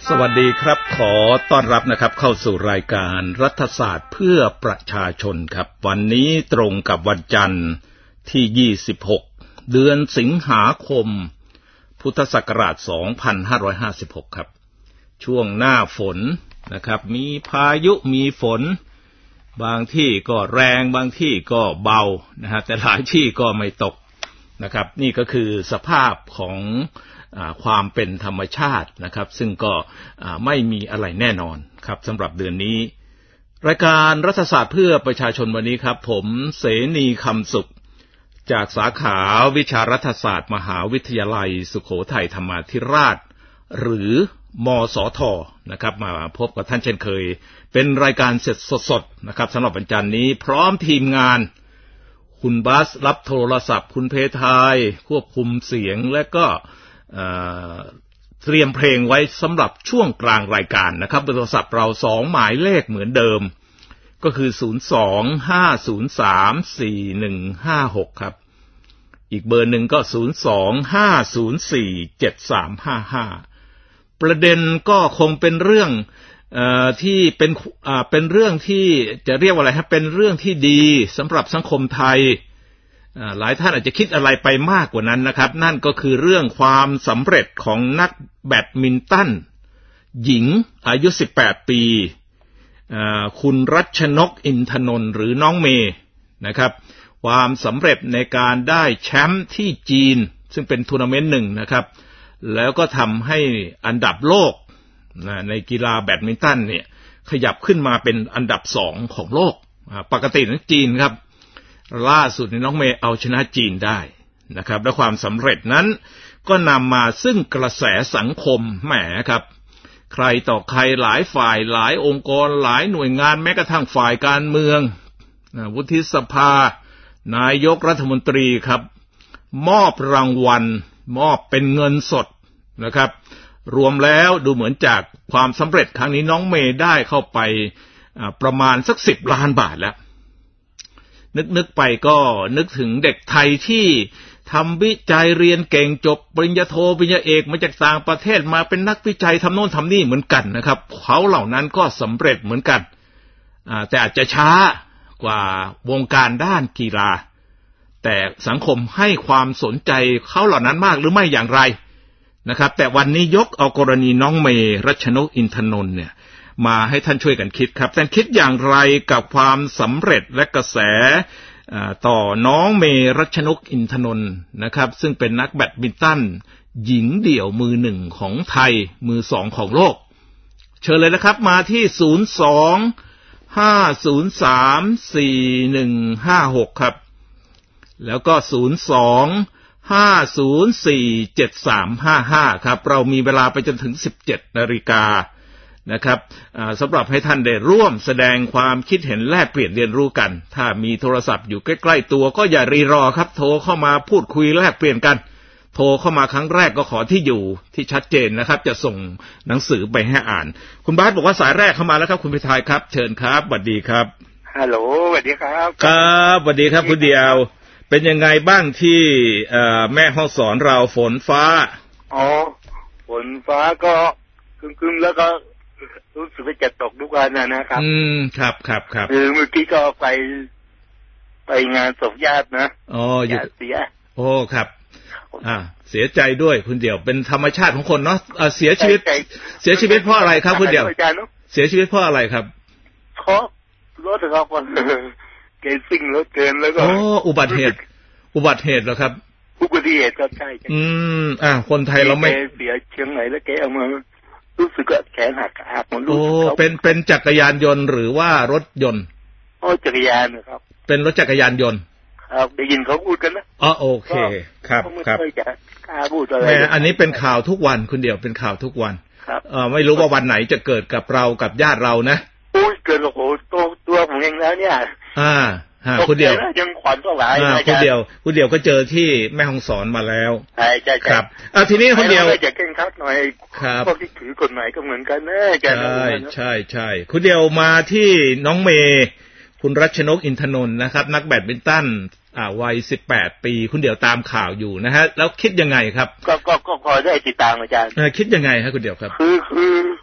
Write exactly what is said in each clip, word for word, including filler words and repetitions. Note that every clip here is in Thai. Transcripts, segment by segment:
สวัสดีครับขอต้อนรับนะครับเข้าสู่รายการรัฐศาสตร์เพื่อประชาชนครับวันนี้ตรงกับวันจันทร์ที่ยี่สิบหกเดือนสิงหาคมพุทธศักราชสองพันห้าร้อยห้าสิบหกครับช่วงหน้าฝนนะครับมีพายุมีฝนบางที่ก็แรงบางที่ก็เบานะฮะแต่หลายที่ก็ไม่ตกนะครับนี่ก็คือสภาพของความเป็นธรรมชาตินะครับซึ่งก็ไม่มีอะไรแน่นอนครับสำหรับเดือนนี้รายการรัฐศาสตร์เพื่อประชาชนวันนี้ครับผมเสนีคำสุขจากสาขาวิชารัฐศาสตร์มหาวิทยาลัยสุโขทัยธรรมาธิราชหรือมสทนะครับมาพบกับท่านเช่นเคยเป็นรายการเสร็จสดๆนะครับสำหรับวันจันทร์นี้พร้อมทีมงานคุณบัสรับโทรศัพท์คุณเพทายควบคุมเสียงและก็เตรียมเพลงไว้สำหรับช่วงกลางรายการนะครับโทรศัพท์เราสองหมายเลขเหมือนเดิมก็คือศูนย์ สอง ห้า ศูนย์ สาม สี่ หนึ่ง ห้า หกครับอีกเบอร์หนึ่งก็ศูนย์ สอง ห้า ศูนย์ สี่ เจ็ด สาม ห้า ห้าประเด็นก็คงเป็นเรื่องเอ่อที่เป็นอ่าเป็นเรื่องที่จะเรียกว่าอะไรฮะเป็นเรื่องที่ดีสำหรับสังคมไทยหลายท่านอาจจะคิดอะไรไปมากกว่านั้นนะครับนั่นก็คือเรื่องความสำเร็จของนักแบดมินตันหญิงอายุสิบแปดปีคุณรัชนกอินทนนท์หรือน้องเมย์นะครับความสำเร็จในการได้แชมป์ที่จีนซึ่งเป็นทัวร์นาเมนต์หนึ่งนะครับแล้วก็ทำให้อันดับโลกในกีฬาแบดมินตันเนี่ยขยับขึ้นมาเป็นอันดับสองของโลกปกตินั้นจีนครับล่าสุดในน้องเมย์เอาชนะจีนได้นะครับและความสำเร็จนั้นก็นำมาซึ่งกระแสสังคมแหมครับใครต่อใครหลายฝ่ายหลายองค์กรหลายหน่วยงานแม้กระทั่งฝ่ายการเมืองวุฒิสภานายกรัฐมนตรีครับมอบรางวัลมอบเป็นเงินสดนะครับรวมแล้วดูเหมือนจากความสำเร็จครั้งนี้น้องเมย์ได้เข้าไปประมาณสักสิบล้านบาทแล้วนึกๆไปก็นึกถึงเด็กไทยที่ทำวิจัยเรียนเก่งจบปริญญาโทปริญญาเอกมาจากต่างประเทศมาเป็นนักวิจัยทำโน่นทำนี่เหมือนกันนะครับเขาเหล่านั้นก็สำเร็จเหมือนกันแต่อาจจะช้ากว่าวงการด้านกีฬาแต่สังคมให้ความสนใจเขาเหล่านั้นมากหรือไม่อย่างไรนะครับแต่วันนี้ยกเอากรณีน้องเมย์รัชนกอินทนนท์เนี่ยมาให้ท่านช่วยกันคิดครับท่านคิดอย่างไรกับความสำเร็จและกระแสต่อน้องเมย์รัชนกอินทนนท์นะครับซึ่งเป็นนักแบดมินตันหญิงเดี่ยวมือหนึ่งของไทยมือสองของโลกเชิญเลยนะครับมาที่ศูนย์ สอง ห้า ศูนย์ สาม สี่ หนึ่ง ห้า หกครับแล้วก็ศูนย์ สอง ห้า ศูนย์ สี่ เจ็ด สาม ห้า ห้าครับเรามีเวลาไปจนถึง สิบเจ็ดนาฬิกานะครับสำหรับให้ท่านได้ร่วมแสดงความคิดเห็นแลกเปลี่ยนเรียนรู้กันถ้ามีโทรศัพท์อยู่ใกล้ๆตัวก็อย่ารีรอครับโทรเข้ามาพูดคุยแลกเปลี่ยนกันโทรเข้ามาครั้งแรกก็ขอที่อยู่ที่ชัดเจนนะครับจะส่งหนังสือไปให้อ่านคุณบาสบอกว่าสายแรกเข้ามาแล้วครับคุณพิทายครับเชิญครับสวัสดีครับฮัลโหลสวัสดีครับครับสวัสดีครับคุณเดียวเป็นยังไงบ้างที่แม่ห้องสอนเราฝนฟ้าอ๋อฝนฟ้าก็ครึ้มๆแล้วก็รู้สึกว่าจะตกทุกวันนะนะครับอืมครับครับครับคือเมื่อกี้ก็ไปไปงานศพญาตินะอ๋ออยู่เสียโอ้ครับอ่าเสียใจด้วยคุณเดี่ยวเป็นธรรมชาติของคนเนาะเสียชีวิตเสียชีวิตเพราะอะไรครับคุณเดี่ยวเสียชีวิตเพราะอะไรครับเพราะรถเขาคนเกณฑ์ซิ่งรถเกินแล้วก็โอ้อุบัติเหตุอุบัติเหตุเหรอครับอุบัติเหตุก็ใช่อืมอ่าคนไทยเราไม่เสียเชียงใหม่แล้วแกเอามารู้สึกว่าแขนหักหักหมดลูกโอ้เป็นเป็นจักรยานยนต์หรือว่ารถยนต์โอ้จักรยานนะครับเป็นรถจักรยานยนต์ครับได้ยินเขาพูดกันนะอ๋อโอเคครับครับไม่จะกล้าพูดอะไรแม่อันนี้เป็นข่าวทุกวันคุณเดี่ยวเป็นข่าวทุกวันครับเอ่อไม่รู้ว่าวันไหนจะเกิดกับเรากับญาติเรานะอุ้ยเกิดโอ้โหตัวตัวผมเองแล้วเนี่ยอ่าฮะคุณเดี่ยวยังขวัญก็หลายอ่าคุณเดี่ยวคุณเดี่ยวก็เจอที่แม่ฮ่องสอนมาแล้วใช่ใช่ครับอ่าทีนี้คุณเดี่ยวจะเก่งคักหน่อยพวกที่ถือกฎหมายก็เหมือนกันนะใช่ใช่ใช่คุณเดี่ยวมาที่น้องเมย์คุณรัชนกอินทนนท์นะครับนักแบดมินตันอ่าวัยสิบแปดปีคุณเดี่ยวตามข่าวอยู่นะฮะแล้วคิดยังไงครับก็ก็ก็พอได้ติดตามอาจารย์คิดยังไงฮะคุณเดี่ยวครับคือคือ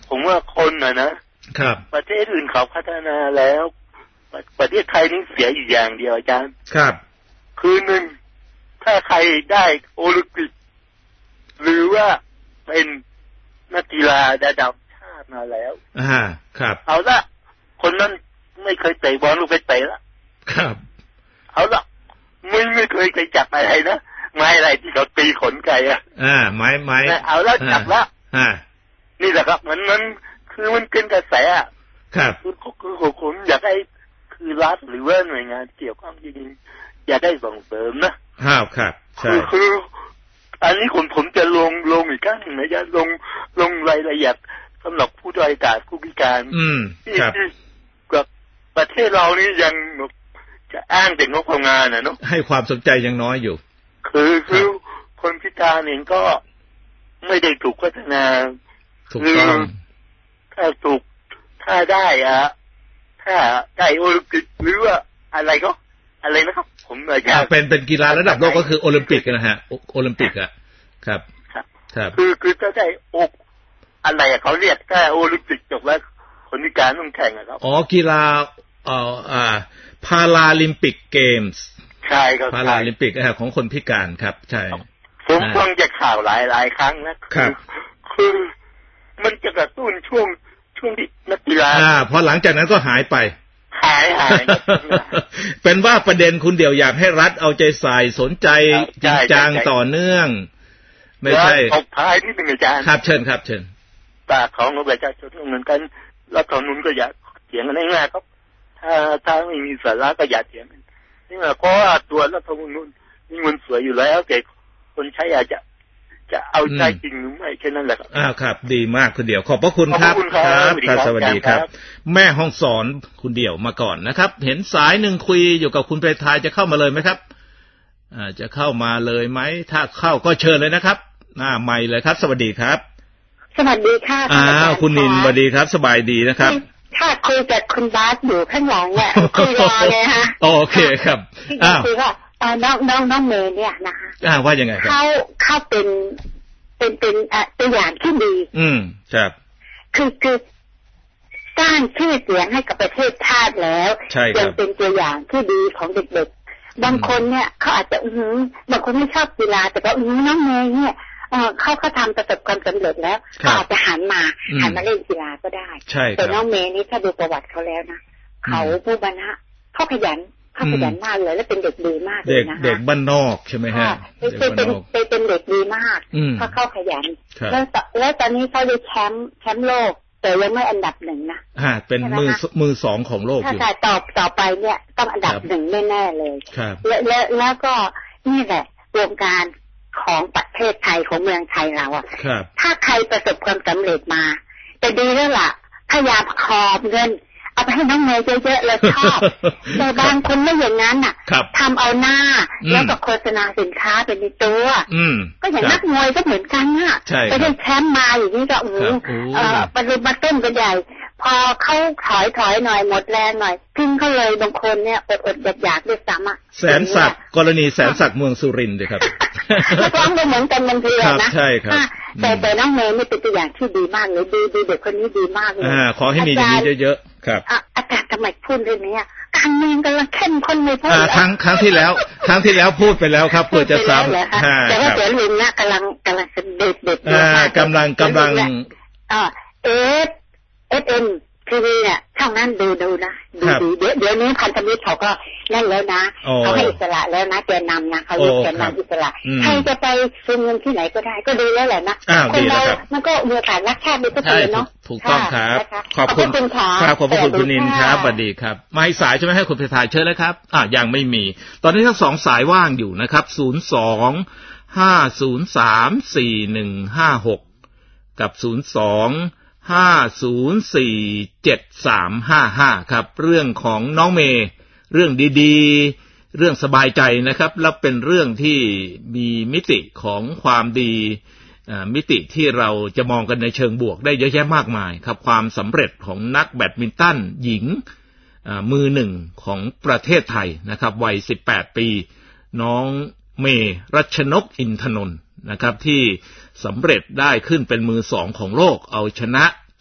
ผมว่าคนน่ะนะครับประเทศอื่นเขาพัฒนาแล้วประเทศไทยนี่เสียอยู่อย่างเดียวอาจารย์ครับคือหนึ่งถ้าใครได้โอลิมปิกหรือว่าเป็นนักกีฬาระดับชาติมาแล้วอ่าครับเอาละคนนั้นไม่เคยเตะบอลลูกไปเตะละครับเอาละมึงไม่เคยไปจับอะไรนะไม้อะไรที่เขาตีขนไก่อ่ะอ่าไม้ไม้เอาละจับละอ่านี่แหละครับมันมันคือมันเป็นกระแสอ่ะครับคือคือผมอยากให้คือรัฐหรือว่าหน่วยงานเกี่ยวข้องจริงๆอยากได้ส่งเสริมนะครับครับคือคืออันนี้ผมผมจะลงลงอีกครั้งหนึ่งนะจะลงลงรายละเอียดสำหรับผู้ด้อยโอกาสผู้พิการที่ที่กับประเทศเรานี่ยังจะอ้างแต่งบประมาณนะเนาะให้ความสนใจยังน้อยอยู่คือคือคนพิการเองก็ไม่ได้ถูกพัฒนาถูกต้องถ้าถูกถ้าได้อะถ้าได้โอลิมปิกหรือว่าอะไรก็อะไรนะครับผมอยากเป็นเป็นกีฬาระดับโลกก็คือโอลิมปิกนะฮะโอลิมปิกอ่ะครับครับคือคือถ้าได้อกอะไรเขาเรียกแค่โอลิมปิกจบแล้วคนพิการต้องแข่งครับอ๋อกีฬาเอ่ออ่าพาราลิมปิกเกมส์ใช่ครับพาราลิมปิกของคนพิการครับใช่ผมฟังจากข่าวหลายหลายครั้งนะครับคือมันจะกระตุ้นช่วงช่วงที่นักกีฬาอ่าพอหลังจากนั้นก็หายไปหายหายเป็นว่าประเด็นคุณเดี่ยวอยากให้รัฐเอาใจใส่สนใจจริงจังต่อเนื่องไม่ใช่ตบท้ายที่เป็นอาจารย์ครับเชิญครับเชิญปากของประชาชนเหมือนกันรัฐธรรมนูญก็อย่าเถียงกันง่ายๆครับถ้าถ้าไม่มีสาระก็อย่าเถียงกันนี่แหละเพราะว่าตัวรัฐธรรมนูญนี่มันสวยอยู่แล้วแต่คนใช้อาจจะจะเอาใจจริงหรือไม่แค่นั้นแหละครับอ้าวครับดีมากคุณเดี่ยวขอบพระคุณครับครับสวัสดีครับแม่ห้องสอนคุณเดี่ยวมาก่อนนะครับเห็นสายหนึ่งคุยอยู่กับคุณเพทายจะเข้ามาเลยไหมครับอ่าจะเข้ามาเลยไหมถ้าเข้าก็เชิญเลยนะครับหน้าไมค์เลยครับสวัสดีครับสวัสดีค่ะอ้าวคุณนินสวัสดีครับสบายดีนะครับค่ะคุยกับคุณบาสอยู่ข้างหลังเนี่ยคุยรอเลยฮะโอเคครับอ้าวคือว่าน้องน้องน้องเมย์เนี่ยนะคะอ่าว่ายังไงครับเขาเขาเป็นเป็นเป็นตัวอย่างที่ดีอืมครับคือคือสร้างชื่อเสียงให้กับประเทศชาติแล้วยังเป็นตัวอย่างที่ดีของเด็กๆบางคนเนี่ยเขาอาจจะอือบางคนไม่ชอบกีฬาแต่ก็อืน้องเมย์เนี่ยเออเขาเขาทำประสบความสำเร็จแล้วเขาอาจจะหันมาหันมาเล่นกีฬาก็ได้แต่น้องเมย์นี่ถ้าดูประวัติเขาแล้วนะเขาผู้บรรณะเขาขยันเขาขยันมากเลยและเป็นเด็กดีมากเลยนะคะเด็กบ้านนอกใช่ไหมฮะเป็นเป็นเป็นเด็กดีมากเขาเข้าขยันแล้วแล้วตอนนี้เขาได้แชมป์แชมป์โลกแต่ยังไม่อันดับหนึ่งนะอ่าเป็นมือมือสองของโลกอยู่ถ้าต่อต่อไปเนี่ยต้องอันดับหนึ่งแน่ๆเลยแล้วแล้วแล้วก็นี่แหละวงการของประเทศไทยของเมืองไทยเราอ่ะถ้าใครประสบความสำเร็จมาแต่ดีแล้วล่ะพยายามขอบเงินเอาไปให้น้องเมย์เยอะๆเลยชอบแต่บางคนไม่อย่างนั้นอ่ะทำเอาหน้าแล้วก็โฆษณาสินค้าเป็นในตัวก็อย่างนักมวยก็เหมือนกันอ่ะไปได้แชมป์มาอย่างนี้ก็อือเอ่อประดุมมาเต้นกันใหญ่พอเขาถอยถอยหน่อยหมดแรงหน่อยทิ้งเขาเลยบางคนเนี่ยอดอดอยากอยากด้วยซ้ำอ่ะแสนศักดิ์กรณีแสนศักดิ์เมืองสุรินทร์เลยครับนักร้องก็เหมือนกันบางทีนะใช่ครับแต่แต่น้องเมย์นี่เป็นตัวอย่างที่ดีมากเลยดีดีเด็กคนนี้ดีมากเลยอ่าขอให้มีอย่างนี้เยอะๆครับอาจารย์ทำไมพูดเรื่องนี้การเมืองกำลังเข้มข้นเลยพูดครั้งครั้งที่แล้วครั้งที่แล้วพูดไปแล้วครับเพื่อจะซ้ำแต่ว่าเสือลุงนะกำลังกำลังเด็ดเด็ดกำลังกำลังอ่าเอสเอสเอ็มทีวีเนี่ยช่องนั้นดูดูนะดูดีเดี๋ยวเดี๋ยวนี้พันธมิตรเขาก็นั่นแล้วนะเขาให้อิสระแล้วนะแกนนำนะเขายกแกนนำอิสระใครจะไปซื้อเงินที่ไหนก็ได้ก็ดีแล้วแหละนะคนเรามันก็มีฐานรักชาติด้วยก็ดีเนาะถูกต้องครับขอบคุณครับขอบคุณคุณนินครับสวัสดีครับมาอีกสายใช่ไหมให้คุณเพทายเชิญเลยครับอ่ะยังไม่มีตอนนี้ทั้งสองสายว่างอยู่นะครับศูนย์สองห้าศูนย์สามสี่หนึ่งห้าหกกับศูนย์สองห้าศูนย์สี่เจ็ดสามห้าห้าครับเรื่องของน้องเมย์เรื่องดีๆเรื่องสบายใจนะครับและเป็นเรื่องที่มีมิติของความดีมิติที่เราจะมองกันในเชิงบวกได้เยอะแยะมากมายครับความสำเร็จของนักแบดมินตันหญิงมือหนึ่งของประเทศไทยนะครับวัยสิบแปดปีน้องเมย์รัชนกอินทนนท์นะครับที่สำเร็จได้ขึ้นเป็นมือสองของโลกเอาชนะ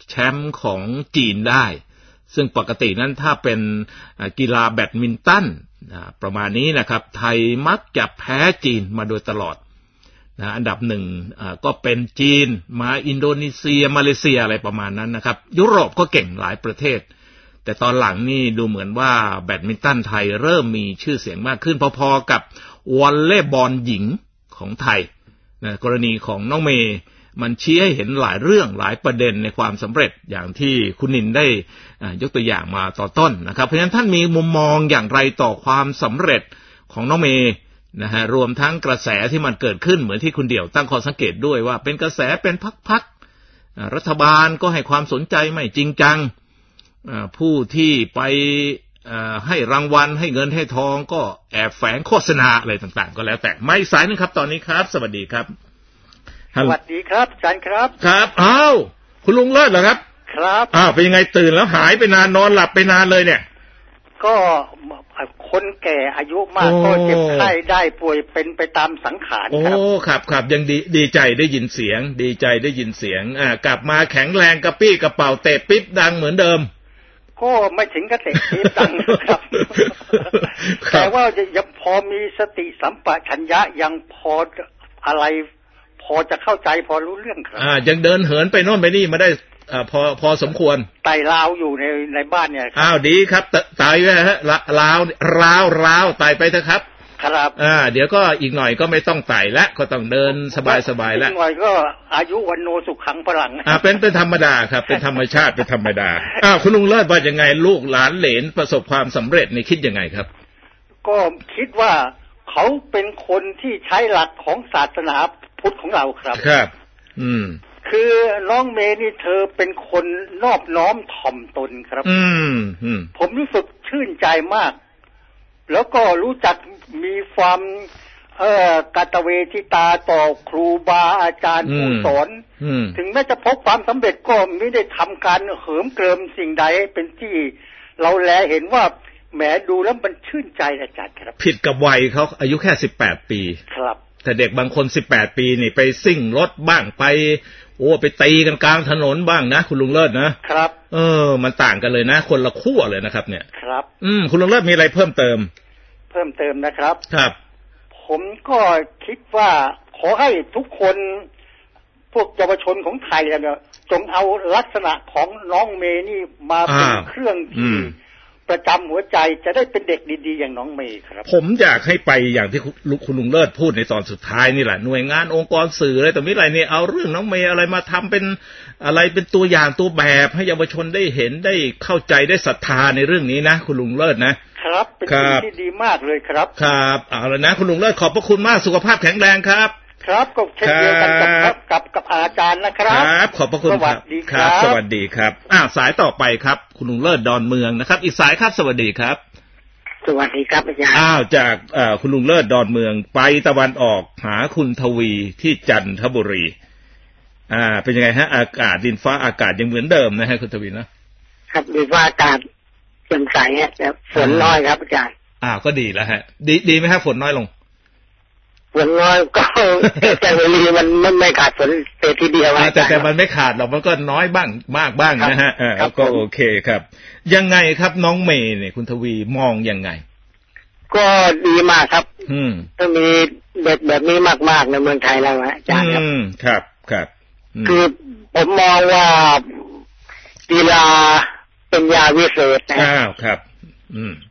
แชมป์ของจีนได้ซึ่งปกตินั้นถ้าเป็นกีฬาแบดมินตันประมาณนี้นะครับไทยมักจะแพ้จีนมาโดยตลอดนะอันดับหนึ่งก็เป็นจีนมาอินโดนีเซียมาเลเซียอะไรประมาณนั้นนะครับยุโรปก็เก่งหลายประเทศแต่ตอนหลังนี่ดูเหมือนว่าแบดมินตันไทยเริ่มมีชื่อเสียงมากขึ้นพอๆกับวอลเลย์บอลหญิงของไทยนะกรณีของน้องเมย์มันชี้ให้เห็นหลายเรื่องหลายประเด็นในความสำเร็จอย่างที่คุณนินได้ยกตัวอย่างมาต่อต้นนะครับเพราะฉะนั้นท่านมีมุมมองอย่างไรต่อความสำเร็จของน้องเมย์นะฮะรวมทั้งกระแสที่มันเกิดขึ้นเหมือนที่คุณเดี่ยวตั้งข้อสังเกตด้วยว่าเป็นกระแสเป็นพักๆรัฐบาลก็ให้ความสนใจไม่จริงจังผู้ที่ไปให้รางวัลให้เงินให้ทองก็แอบแฝงโฆษณาอะไรต่างๆก็แล้วแต่ไม่สายนึงครับตอนนี้ครับสวัสดีครับสวัสดีครับอาจารย์ครับครับอ้าวคุณลุงเลิศเหรอครับครับอ้าวเป็นยังไงตื่นแล้วหายไปนานนอนหลับไปนานเลยเนี่ยก็คนแก่อายุมากก็เจ็บไข้ได้ป่วยเป็นไปตามสังขารครับโอ้ครับครับยังดีดีใจได้ยินเสียงดีใจได้ยินเสียงอ่ากลับมาแข็งแรงกระปี้กระเป๋าเตะปิ๊บดังเหมือนเดิมก็ไม่ถึงกับเตะปิ๊บดังครับแต่ว่ายังพอมีสติสัมปชัญญะยังพออะไรพอจะเข้าใจพอรู้เรื่องครับอ่ายังเดินเหินไปโน่นไปนี่มาได้อ่าพอพอสมควรไต่ราวอยู่ในในบ้านเนี่ยอ้าวดีครับไต่ไว้ฮะราวราวราวไต่ไปเถอะครับครับอ่าเดี๋ยวก็อีกหน่อยก็ไม่ต้องไต่แล้วก็ต้องเดินสบายๆแล้วอีกหน่อยก็อายุวันโนสุขังพลังอ่าเป็นเป็นธรรมดาครับเป็นธรรมชาติเป็นธรรมดาอ้าวคุณลุงเลิศว่ายังไงลูกหลานเหลนประสบความสำเร็จนี่คิดยังไงครับก็คิดว่าเขาเป็นคนที่ใช้หลักของศาสนาพุทธของเราครับครับอืมคือน้องเมย์นี่เธอเป็นคนนอบน้อมถ่อมตนครับอืมอืมผมรู้สึกชื่นใจมากแล้วก็รู้จักมีความเอ่อกตเวทิตาต่อครูบาอาจารย์ผู้สอนถึงแม้จะพบความสำเร็จก็ไม่ได้ทำการเหิมเกริมสิ่งใดเป็นที่เราแลเห็นว่าแหมดูแล้วมันชื่นใจอาจารย์ครับผิดกับวัยเขาอายุแค่สิบแปดปีครับแต่เด็กบางคนสิบแปดปีนี่ไปซิ่งรถบ้างไปโอ้ไปตีกันกลางถนนบ้างนะคุณลุงเลิศนะครับเออมันต่างกันเลยนะคนละขั้วเลยนะครับเนี่ยครับอืมคุณลุงเลิศมีอะไรเพิ่มเติมเพิ่มเติมนะครับครับผมก็คิดว่าขอให้ทุกคนพวกเยาวชนของไทยเนี่ยจงเอาลักษณะของน้องเมย์นี่มาเป็นเครื่องที่ประจำหัวใจจะได้เป็นเด็กดีๆอย่างน้องเมย์ครับผมอยากให้ไปอย่างที่คุณลุงเลิศพูดในตอนสุดท้ายนี่แหละหน่วยงานองค์กรสื่ออะไรต่อมิอะไรเนี่ยเอาเรื่องน้องเมย์อะไรมาทำเป็นอะไรเป็นตัวอย่างตัวแบบให้เยาวชนได้เห็นได้เข้าใจได้ศรัทธาในเรื่องนี้นะคุณลุงเลิศนะครับเป็นสิ่งที่ดีมากเลยครับครับเอาละนะคุณลุงเลิศขอบพระคุณมากสุขภาพแข็งแรงครับครับก็เช่นเดียวกันกับกับกับอาจารย์นะครับครับขอบพระคุณครับครับสวัสดีครับอ้าวสายต่อไปครับคุณลุงเลิศดอนเมืองนะครับอีกสายครับสวัสดีครับสวัสดีครับอาจารย์อ้าวจากเอ่อคุณลุงเลิศดอนเมืองไปตะวันออกหาคุณทวีที่จันทบุรีอ่าเป็นยังไงฮะอากาศดินฟ้าอากาศยังเหมือนเดิมนะฮะคุณทวีนะครับดินฟ้าอากาศแจ่มใสฮะแต่ฝนน้อยครับอาจารย์อ้าวก็ดีแล้วฮะดีดีไหมฮะฝนน้อยลงฝนน้อยก็แต่วันนี้มันไม่ไม่ขาดฝนเต็มทีเดียวแต่แต่มันไม่ขาดหรอกมันก็น้อยบ้างมากบ้างนะฮะก็โอเคครับยังไงครับน้องเมย์เนี่ยคุณทวีมองยังไงก็ดีมากครับอืมถ้ามีเด็กแบบนี้มากๆในเมืองไทยแล้วอาจารย์ครับอืมครับครับคือผมมองว่ากีฬาเป็นยาวิเศษนะอ้าวครับอืม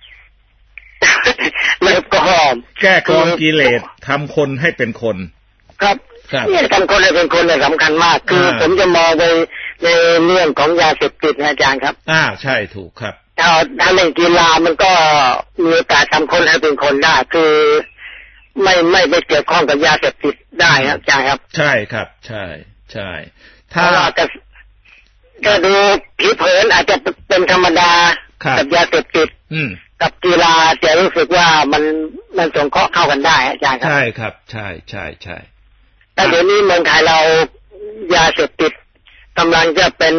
แล้วก็แก้กองกิเลสทำคนให้เป็นคนครับเนี่ยทำคนให้เป็นคนเนี่ยสำคัญมากคือผมจะมองไปในเรื่องของยาเสพติดนะอาจารย์ครับอ่าใช่ถูกครับถ้าถ้าเล่นกีฬามันก็มีโอกาสทำคนให้เป็นคนได้คือไม่ไม่ไปเกี่ยวข้องกับยาเสพติดได้ครับอาจารย์ครับใช่ครับใช่ใช่ถ้าจะก็ดูผิวเผินอาจจะเป็นธรรมดากับยาเสพติดกับกีฬาจะรู้สึกว่ามันมันสงเคราะห์เข้ากันได้อาจารย์ครับใช่ครับใช่ใช่ใช่แต่เดี๋ยวนี้เมืองไทยเรายาเสพติดกำลังจะเป็น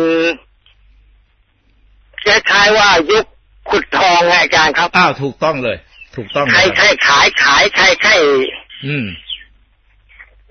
คล้ายๆว่ายุคขุดทองอาจารย์ครับอ้าวถูกต้องเลยถูกต้องใครใครขายขายใครใครอืม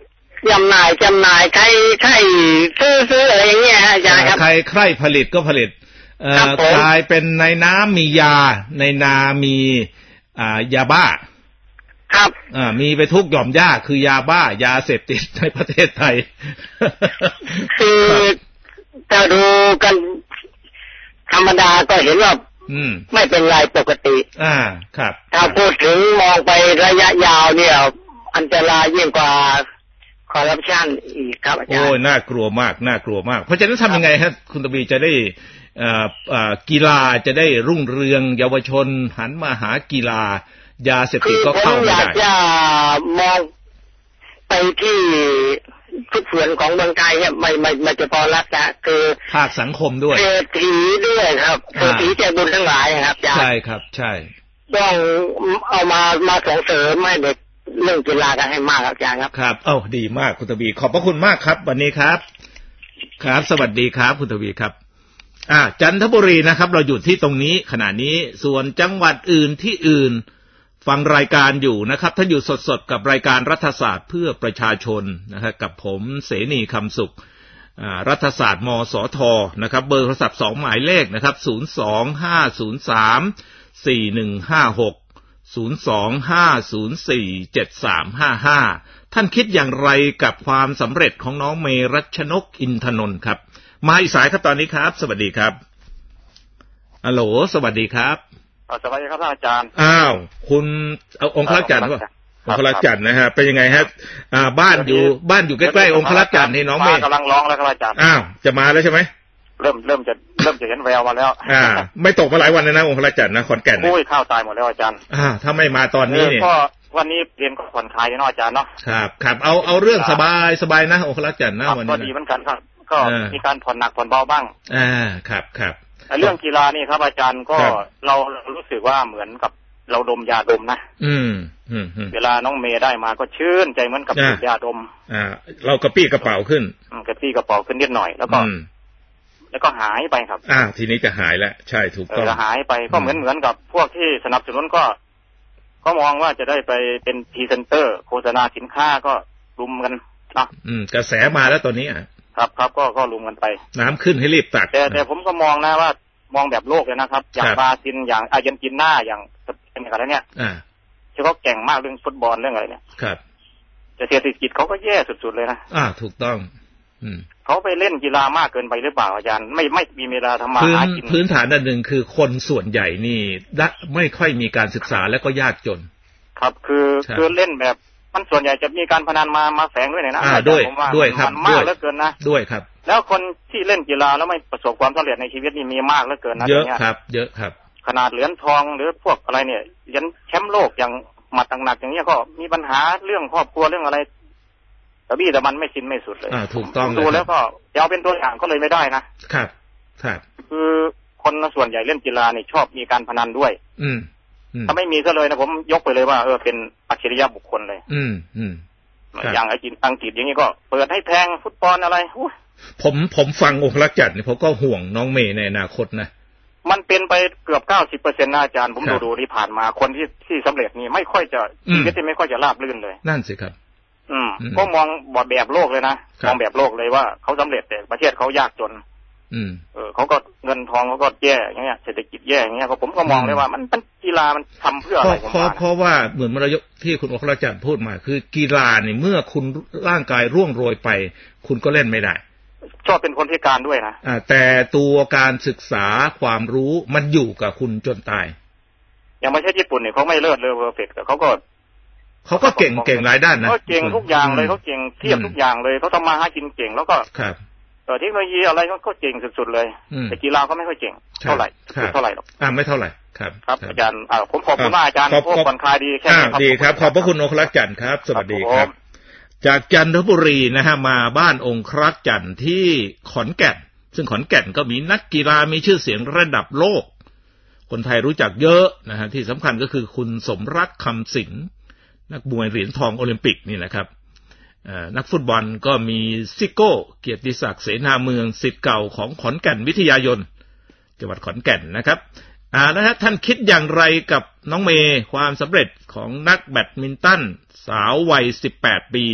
จำหน่ายจำหน่ายใครใครซื้อซื้ออะไรอย่างเงี้ยอาจารย์ครับใครใครผลิตก็ผลิตกลายเป็นในน้ำมียาในนามีอ่ายาบ้าครับอ่ามีไปทุกหย่อมย่าคือยาบ้ายาเสพติดในประเทศไทยคือถ้าดูกันธรรมดาก็เห็นว่าไม่เป็นไรปกติอ่าครับถ้าพูดถึงมองไประยะยาวเนี่ยอันตรายยิ่งกว่าคอร์รัปชันอีกครับอาจารย์โอ้ยน่ากลัวมากน่ากลัวมากเพราะฉะนั้นทำยังไงฮะคุณตบีจะได้อ่าอ่ากีฬาจะได้รุ่งเรืองเยาวชนหันมาหากีฬายาเสพติดก็เข้าไม่ได้คือผมอยากจะมองไปที่ทุกส่วนของเมืองไทยเนี่ยไม่ไม่ไม่จะพอรัฐนะคือภาคสังคมด้วยเศรษฐีด้วยครับเศรษฐีใจบุญทั้งหลายครับใช่ครับใช่ต้องเอามามาส่งเสริมให้เด็กเรื่องกีฬากันให้มากอาจารย์ครับครับเอ้าดีมากคุณทวีขอบพระคุณมากครับวันนี้ครับครับสวัสดีครับคุณทวีครับอ่าจันทบุรีนะครับเราอยู่ที่ตรงนี้ขณะนี้ส่วนจังหวัดอื่นที่อื่นฟังรายการอยู่นะครับท่านอยู่สดๆกับรายการรัฐศาสตร์เพื่อประชาชนนะครับกับผมเสนีคำสุขรัฐศาสตร์มสทนะครับเบอร์โทรศัพท์สองหมายเลขนะครับศูนย์ สอง ห้า ศูนย์ สาม สี่ หนึ่ง ห้า หก ศูนย์ สอง ห้า ศูนย์ สี่ เจ็ด สาม ห้า ห้าท่านคิดอย่างไรกับความสำเร็จของน้องเมรัชนกอินทนนท์ครับมาอีกสายครับตอนนี้ครับสวัสดีครับฮัลโหลสวัสดีครับสวัสดีครับท่านอาจารย์อ้าวคุณเอาองครักษ์จันทร์ป่ะองครักษ์จันทร์นะฮะเป็นยังไงฮะอ่าบ้านอยู่บ้านอยู่ใกล้ๆองครักษ์จันทร์นี่น้องเมย์กำลังร้องแล้วครับอาจารย์อ้าวจะมาแล้วใช่ไหมเริ่มเริ่มจะเริ่มจะเห็นแววมาแล้วอ่าไม่ตกมาหลายวันแล้วนะองครักษ์จันทร์นะขอนแก่นโอ้ยข้าวตายหมดแล้วอาจารย์อ่าถ้าไม่มาตอนนี้เนี่ยก็วันนี้เรียนก็ผ่อนคลายเนาะอาจารย์เนาะครับครับเอาเอาเรื่องสบายสบายนะองครักษ์จันทร์นะวันนี้ก็ดีเหมือนกันครับก็มีการผ่อนหนักผ่อนเบาบ้างอ่าครับครับเรื่องกีฬานี่ครับอาจารย์ก็เรารู้สึกว่าเหมือนกับเราดมยาดมนะอืมอืมเวลาน้องเมย์ได้มาก็ชื่นใจเหมือนกับสูดยาดมอ่าเรากระปี้กระเป๋าขึ้นกระปี้กระเป๋าขึ้นนิดหน่อยแล้วก็แล้วก็หายไปครับอ่าทีนี้จะหายแล้วใช่ถูกต้องหายไปก็เหมือนเหมือนกับพวกที่สนับสนุนก็ก็มองว่าจะได้ไปเป็นพรีเซนเตอร์โฆษณาสินค้าก็รุมกันเนาะอืมกระแสมาแล้วตอนนี้อ่ะครับครับก็ก็รุมกันไปน้ำขึ้นให้รีบตักแต่แต่ผมก็มองนะว่ามองแบบโลกเลยนะครับอย่างบราซิลอย่างอาร์เจนตินาอย่างสเปนอะไรเนี่ยอ่าที่เขาเก่งมากเรื่องฟุตบอลเรื่องอะไรเนี่ยครับแต่เศรษฐกิจเขาก็แย่สุดๆเลยนะอ่าถูกต้องอืมเขาไปเล่นกีฬามากเกินไปหรือเปล่าอาจารย์ไม่ไม่มีเวลาทำมาหากินพื้นฐานอันหนึ่งคือคนส่วนใหญ่นี่ไม่ค่อยมีการศึกษาและก็ยากจนครับคือคือเล่นแบบมันส่วนใหญ่จะมีการพนันมามาแฝงด้วยนะอ่าด้วยด้วยครับมากเหลือเกินนะด้วยครับแล้วคนที่เล่นกีฬาแล้วไม่ประสบความสำเร็จในชีวิตนี่มีมากเหลือเกินนะเยอะครับเยอะครับขนาดเหรียญทองหรือพวกอะไรเนี่ยยันแชมป์โลกอย่างหมัดหนักๆอย่างเงี้ยก็มีปัญหาเรื่องครอบครัวเรื่องอะไรแต่บี้แต่มันไม่สิ้นไม่สุดเลยอ่าถูกต้องดูแล้วก็จะเอาเป็นตัวอย่างก็เลยไม่ได้นะครับครับคือคนส่วนใหญ่เล่นกีฬานี่ชอบมีการพนันด้วยอืมถ้าไม่มีซะเลยนะผมยกไปเลยว่าเออเป็นอัจฉริยะบุคคลเลยอืมอืมอย่างไอ้จีนอังกฤษอย่างนี้ก็เปิดให้แทงฟุตบอลอะไรผมผมฟังองครักษ์จันทร์เนี่ยผมก็ห่วงน้องเมย์ในอนาคตนะมันเป็นไปเกือบเก้าสิบเปอร์เซ็นต์นะอาจารย์ผมดูดูที่ผ่านมาคนที่ที่สำเร็จนี่ไม่ค่อยจะชีวิตที่ไม่ค่อยจะราบรื่นเลยนั่นสิครับอืมก็มองแบบโลกเลยนะมองแบบโลกเลยว่าเขาสำเร็จแต่ประเทศเขายากจนอืมเออเขาก็เงินทองเขาก็แย่อย่างเงี้ยเศรษฐกิจแย่อย่างเงี้ยผมก็มองเลยว่ามันเป็นกีฬามันทำเพื่ออะไรเพราะเพราะว่าเหมือนมรยกที่คุณองครักษ์จันทร์พูดมาคือกีฬาเนี่ยเมื่อคุณร่างกายร่วงโรยไปคุณก็เล่นไม่ได้ชอบเป็นคนพิการด้วยนะอ่าแต่ตัวการศึกษาความรู้มันอยู่กับคุณจนตายอย่างประเทศญี่ปุ่นเนี่ยเขาไม่เลิศเลยเพอร์เฟกต์แต่เขาก็เขาก็เก่งเก่งหลายด้านนะเขาเก่งทุกอย่างเลยเขาเก่งเทียบทุกอย่างเลยเขาทำมาหากินเก่งแล้วก็ครับเออเทคโนโลยีอะไรก็เก่งสุดๆเลยแต่กีฬาก็ไม่ค่อยเก่งเท่าไหร่เท่าไหร่หรอกอ่าไม่เท่าไหร่ครับครับอาจารย์อ่าผมขอบคุณมากอาจารย์พวกผ่อนคลายดีแค่นี้ครับดีครับขอบพระคุณองครักษ์จันทร์ครับสวัสดีครับจากจันทบุรีนะฮะมาบ้านองครักษ์จันทร์ที่ขอนแก่นซึ่งขอนแก่นก็มีนักกีฬามีชื่อเสียงระดับโลกคนไทยรู้จักเยอะนะฮะที่สำคัญก็คือคุณสมรักคำสิงห์นักมวยเหรียญทองโอลิมปิกนี่นะครับนักฟุตบอลก็มีซิโก้เกียรติศักดิ์เสนาเมืองศิษย์เก่าของขอนแก่นวิทยายนจังหวัดขอนแก่นนะครับอ่านะฮะท่านคิดอย่างไรกับน้องเมย์ความสำเร็จของนักแบดมินตันสาววัยสิบแปดปี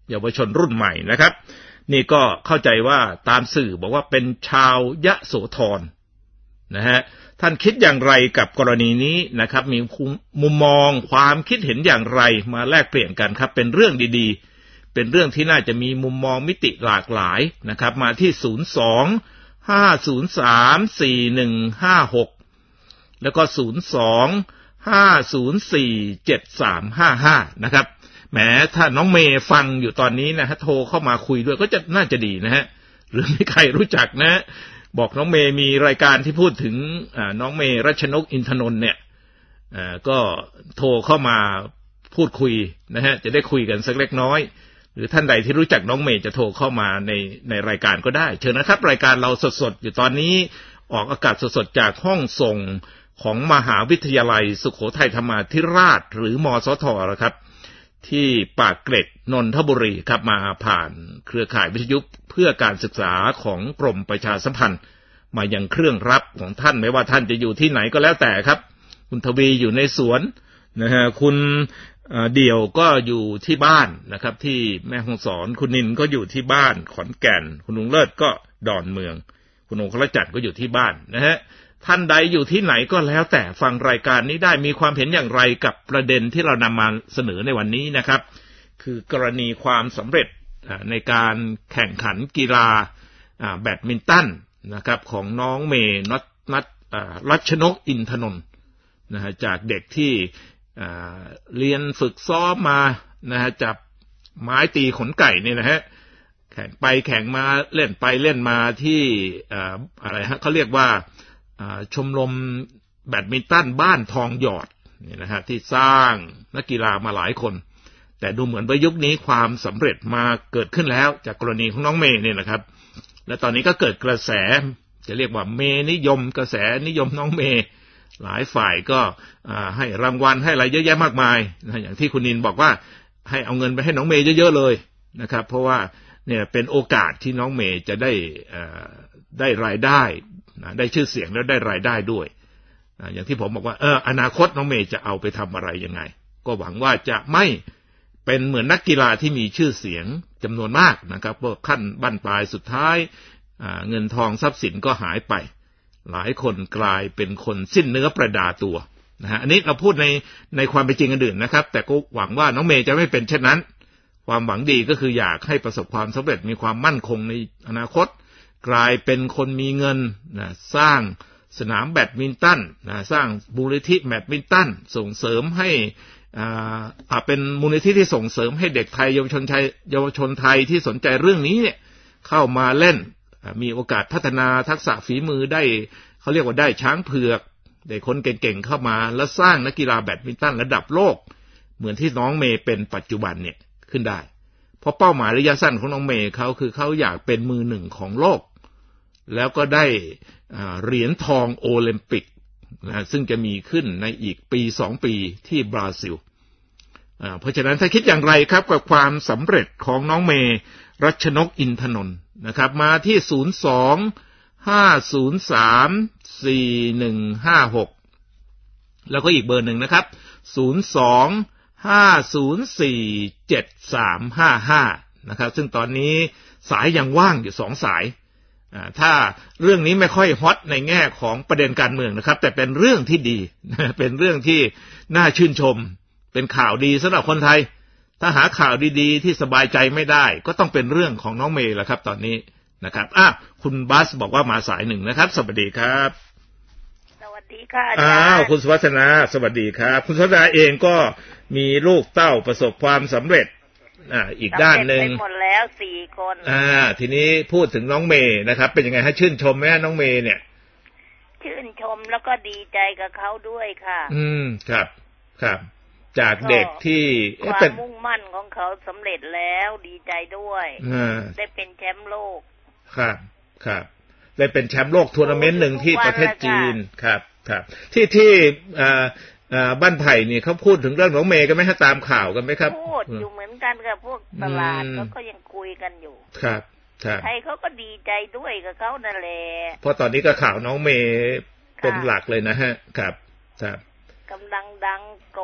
เยาวชนรุ่นใหม่นะครับนี่ก็เข้าใจว่าตามสื่อบอกว่าเป็นชาวยโสธรนะฮะท่านคิดอย่างไรกับกรณีนี้นะครับมีมุมมองความคิดเห็นอย่างไรมาแลกเปลี่ยนกันครับเป็นเรื่องดีๆเป็นเรื่องที่น่าจะมีมุมมองมิติหลากหลายนะครับมาที่ศูนย์ สอง ห้า ศูนย์ สาม สี่ หนึ่ง ห้า หกแล้วก็ศูนย์ สอง ห้า ศูนย์ สี่ เจ็ด สาม ห้า ห้านะครับแหมถ้าน้องเมย์ฟังอยู่ตอนนี้นะฮะโทรเข้ามาคุยด้วยก็จะน่าจะดีนะฮะหรือมีใครรู้จักนะบอกน้องเมย์มีรายการที่พูดถึงน้องเมย์รัชนกอินทนนท์เนี่ยก็โทรเข้ามาพูดคุยนะฮะจะได้คุยกันสักเล็กน้อยหรือท่านใดที่รู้จักน้องเมย์จะโทรเข้ามาในในรายการก็ได้เชิญนะครับรายการเราสดๆอยู่ตอนนี้ออกอากาศสดๆจากห้องส่งของมหาวิทยาลัยสุโขทัยธรรมาธิราชหรือมสทนะครับที่ปากเกร็ดนนทบุรีครับมาผ่านเครือข่ายวิทยุเพื่อการศึกษาของกรมประชาสัมพันธ์มายังเครื่องรับของท่านไม่ว่าท่านจะอยู่ที่ไหนก็แล้วแต่ครับคุณทวีอยู่ในสวนนะฮะคุณเดี่ยวก็อยู่ที่บ้านนะครับที่แม่ฮ่องสอนคุณนินก็อยู่ที่บ้านขอนแก่นคุณลุงเลิศก็ดอนเมืองคุณองคลจักรก็อยู่ที่บ้านนะฮะท่านใดอยู่ที่ไหนก็แล้วแต่ฟังรายการนี้ได้มีความเห็นอย่างไรกับประเด็นที่เรานำมาเสนอในวันนี้นะครับคือกรณีความสำเร็จในการแข่งขันกีฬาแบดมินตันนะครับของน้องเมย์นัทนัทรัชนกอินทนนท์นะฮะจากเด็กที่เรียนฝึกซ้อมมานะฮะจับไม้ตีขนไก่นี่นะฮะแข่งไปแข่งมาเล่นไปเล่นมาที่อะไรฮะเขาเรียกว่าชมรมแบดมินตันบ้านทองหยอดนี่นะฮะที่สร้างนักกีฬามาหลายคนแต่ดูเหมือนว่ายุคนี้ความสำเร็จมาเกิดขึ้นแล้วจากกรณีของน้องเมย์เนี่ยนะครับและตอนนี้ก็เกิดกระแสจะเรียกว่าเมย์นิยมกระแสนิยมน้องเมย์หลายฝ่ายก็ให้รางวัลให้อะไรเยอะแยะมากมายนะอย่างที่คุณนินบอกว่าให้เอาเงินไปให้น้องเมย์เยอะๆเลยนะครับเพราะว่าเนี่ยเป็นโอกาสที่น้องเมย์จะได้ได้รายได้ได้ชื่อเสียงแล้วได้รายได้ด้วยอย่างที่ผมบอกว่าเอออนาคตน้องเมย์จะเอาไปทำอะไรยังไงก็หวังว่าจะไม่เป็นเหมือนนักกีฬาที่มีชื่อเสียงจำนวนมากนะครับเพราะขั้นบั้นปลายสุดท้ายเงินทองทรัพย์สินก็หายไปหลายคนกลายเป็นคนสิ้นเนื้อประดาตัวนะฮะอันนี้เราพูดในในความเป็นจริงอื่นนะครับแต่ก็หวังว่าน้องเมย์จะไม่เป็นเช่นนั้นความหวังดีก็คืออยากให้ประสบความสำเร็จมีความมั่นคงในอนาคตกลายเป็นคนมีเงินนะสร้างสนามแบดมินตันนะสร้างมูลนิธิแบดมินตันส่งเสริมให้อ่าเป็นมูลนิธิที่ส่งเสริมให้เด็กไทยเยาวชนไทยเยาวชนไทยที่สนใจเรื่องนี้เนี่ยเข้ามาเล่นมีโอกาสพัฒนาทักษะฝีมือได้เขาเรียกว่าได้ช้างเผือกได้คนเก่งๆเข้ามาแล้วสร้างนักกีฬาแบดมินตันระดับโลกเหมือนที่น้องเมย์เป็นปัจจุบันเนี่ยขึ้นได้เพราะเป้าหมายระยะสั้นของน้องเมย์เขาคือเขาอยากเป็นมือหนึ่งของโลกแล้วก็ได้เหรียญทองโอลิมปิกนะซึ่งจะมีขึ้นในอีกปีสองปีที่บราซิลเพราะฉะนั้นถ้าคิดอย่างไรครับกับความสำเร็จของน้องเมย์รัชนกอินทนนท์นะครับมาที่ศูนย์ สอง ห้า ศูนย์ สาม สี่ หนึ่ง ห้า หกแล้วก็อีกเบอร์หนึ่งนะครับศูนย์ สอง ห้า ศูนย์ สี่ เจ็ด สาม ห้า ห้านะครับซึ่งตอนนี้สายยังว่างอยู่สองสายถ้าเรื่องนี้ไม่ค่อยฮอตในแง่ของประเด็นการเมืองนะครับแต่เป็นเรื่องที่ดีเป็นเรื่องที่น่าชื่นชมเป็นข่าวดีสำหรับคนไทยถ้าหาข่าวดีๆที่สบายใจไม่ได้ก็ต้องเป็นเรื่องของน้องเมย์แหละครับตอนนี้นะครับอ่ะคุณบัสบอกว่ามาสายหนึ่งนะครับสวัสดีครับสวัสดีค่ะอาจารย์อ้าวคุณสุวัฒนาสวัสดีครับคุณสุวัฒนาเองก็มีลูกเต้าประสบความสำเร็จอ่าอีกด้านนึงหมดแล้วสี่คนอ่าทีนี้พูดถึงน้องเมย์นะครับเป็นยังไงฮะชื่นชมไหมน้องเมย์เนี่ยชื่นชมแล้วก็ดีใจกับเขาด้วยค่ะอืมครับครับจากเด็กที่ความมุ่งมั่นของเขาสำเร็จแล้วดีใจด้วยได้เป็นแชมป์โลกครับครับได้เป็นแชมป์โลกทัวร์นาเมนต์หนึ่งที่ประเทศจีนครับครับที่ที่อ่าอ่าบ้านไผ่นี่เขาพูดถึงเรื่องน้องเมย์กันไหมฮะตามข่าวกันไหมครับพูดอยู่เหมือนกันกับพวกตลาดเขาก็ยังคุยกันอยู่ครับครับใครเขาก็ดีใจด้วยกับเขานั่นแหละเพราะตอนนี้ก็ข่าวน้องเมย์เป็นหลักเลยนะฮะครับครับกำลังดังกบต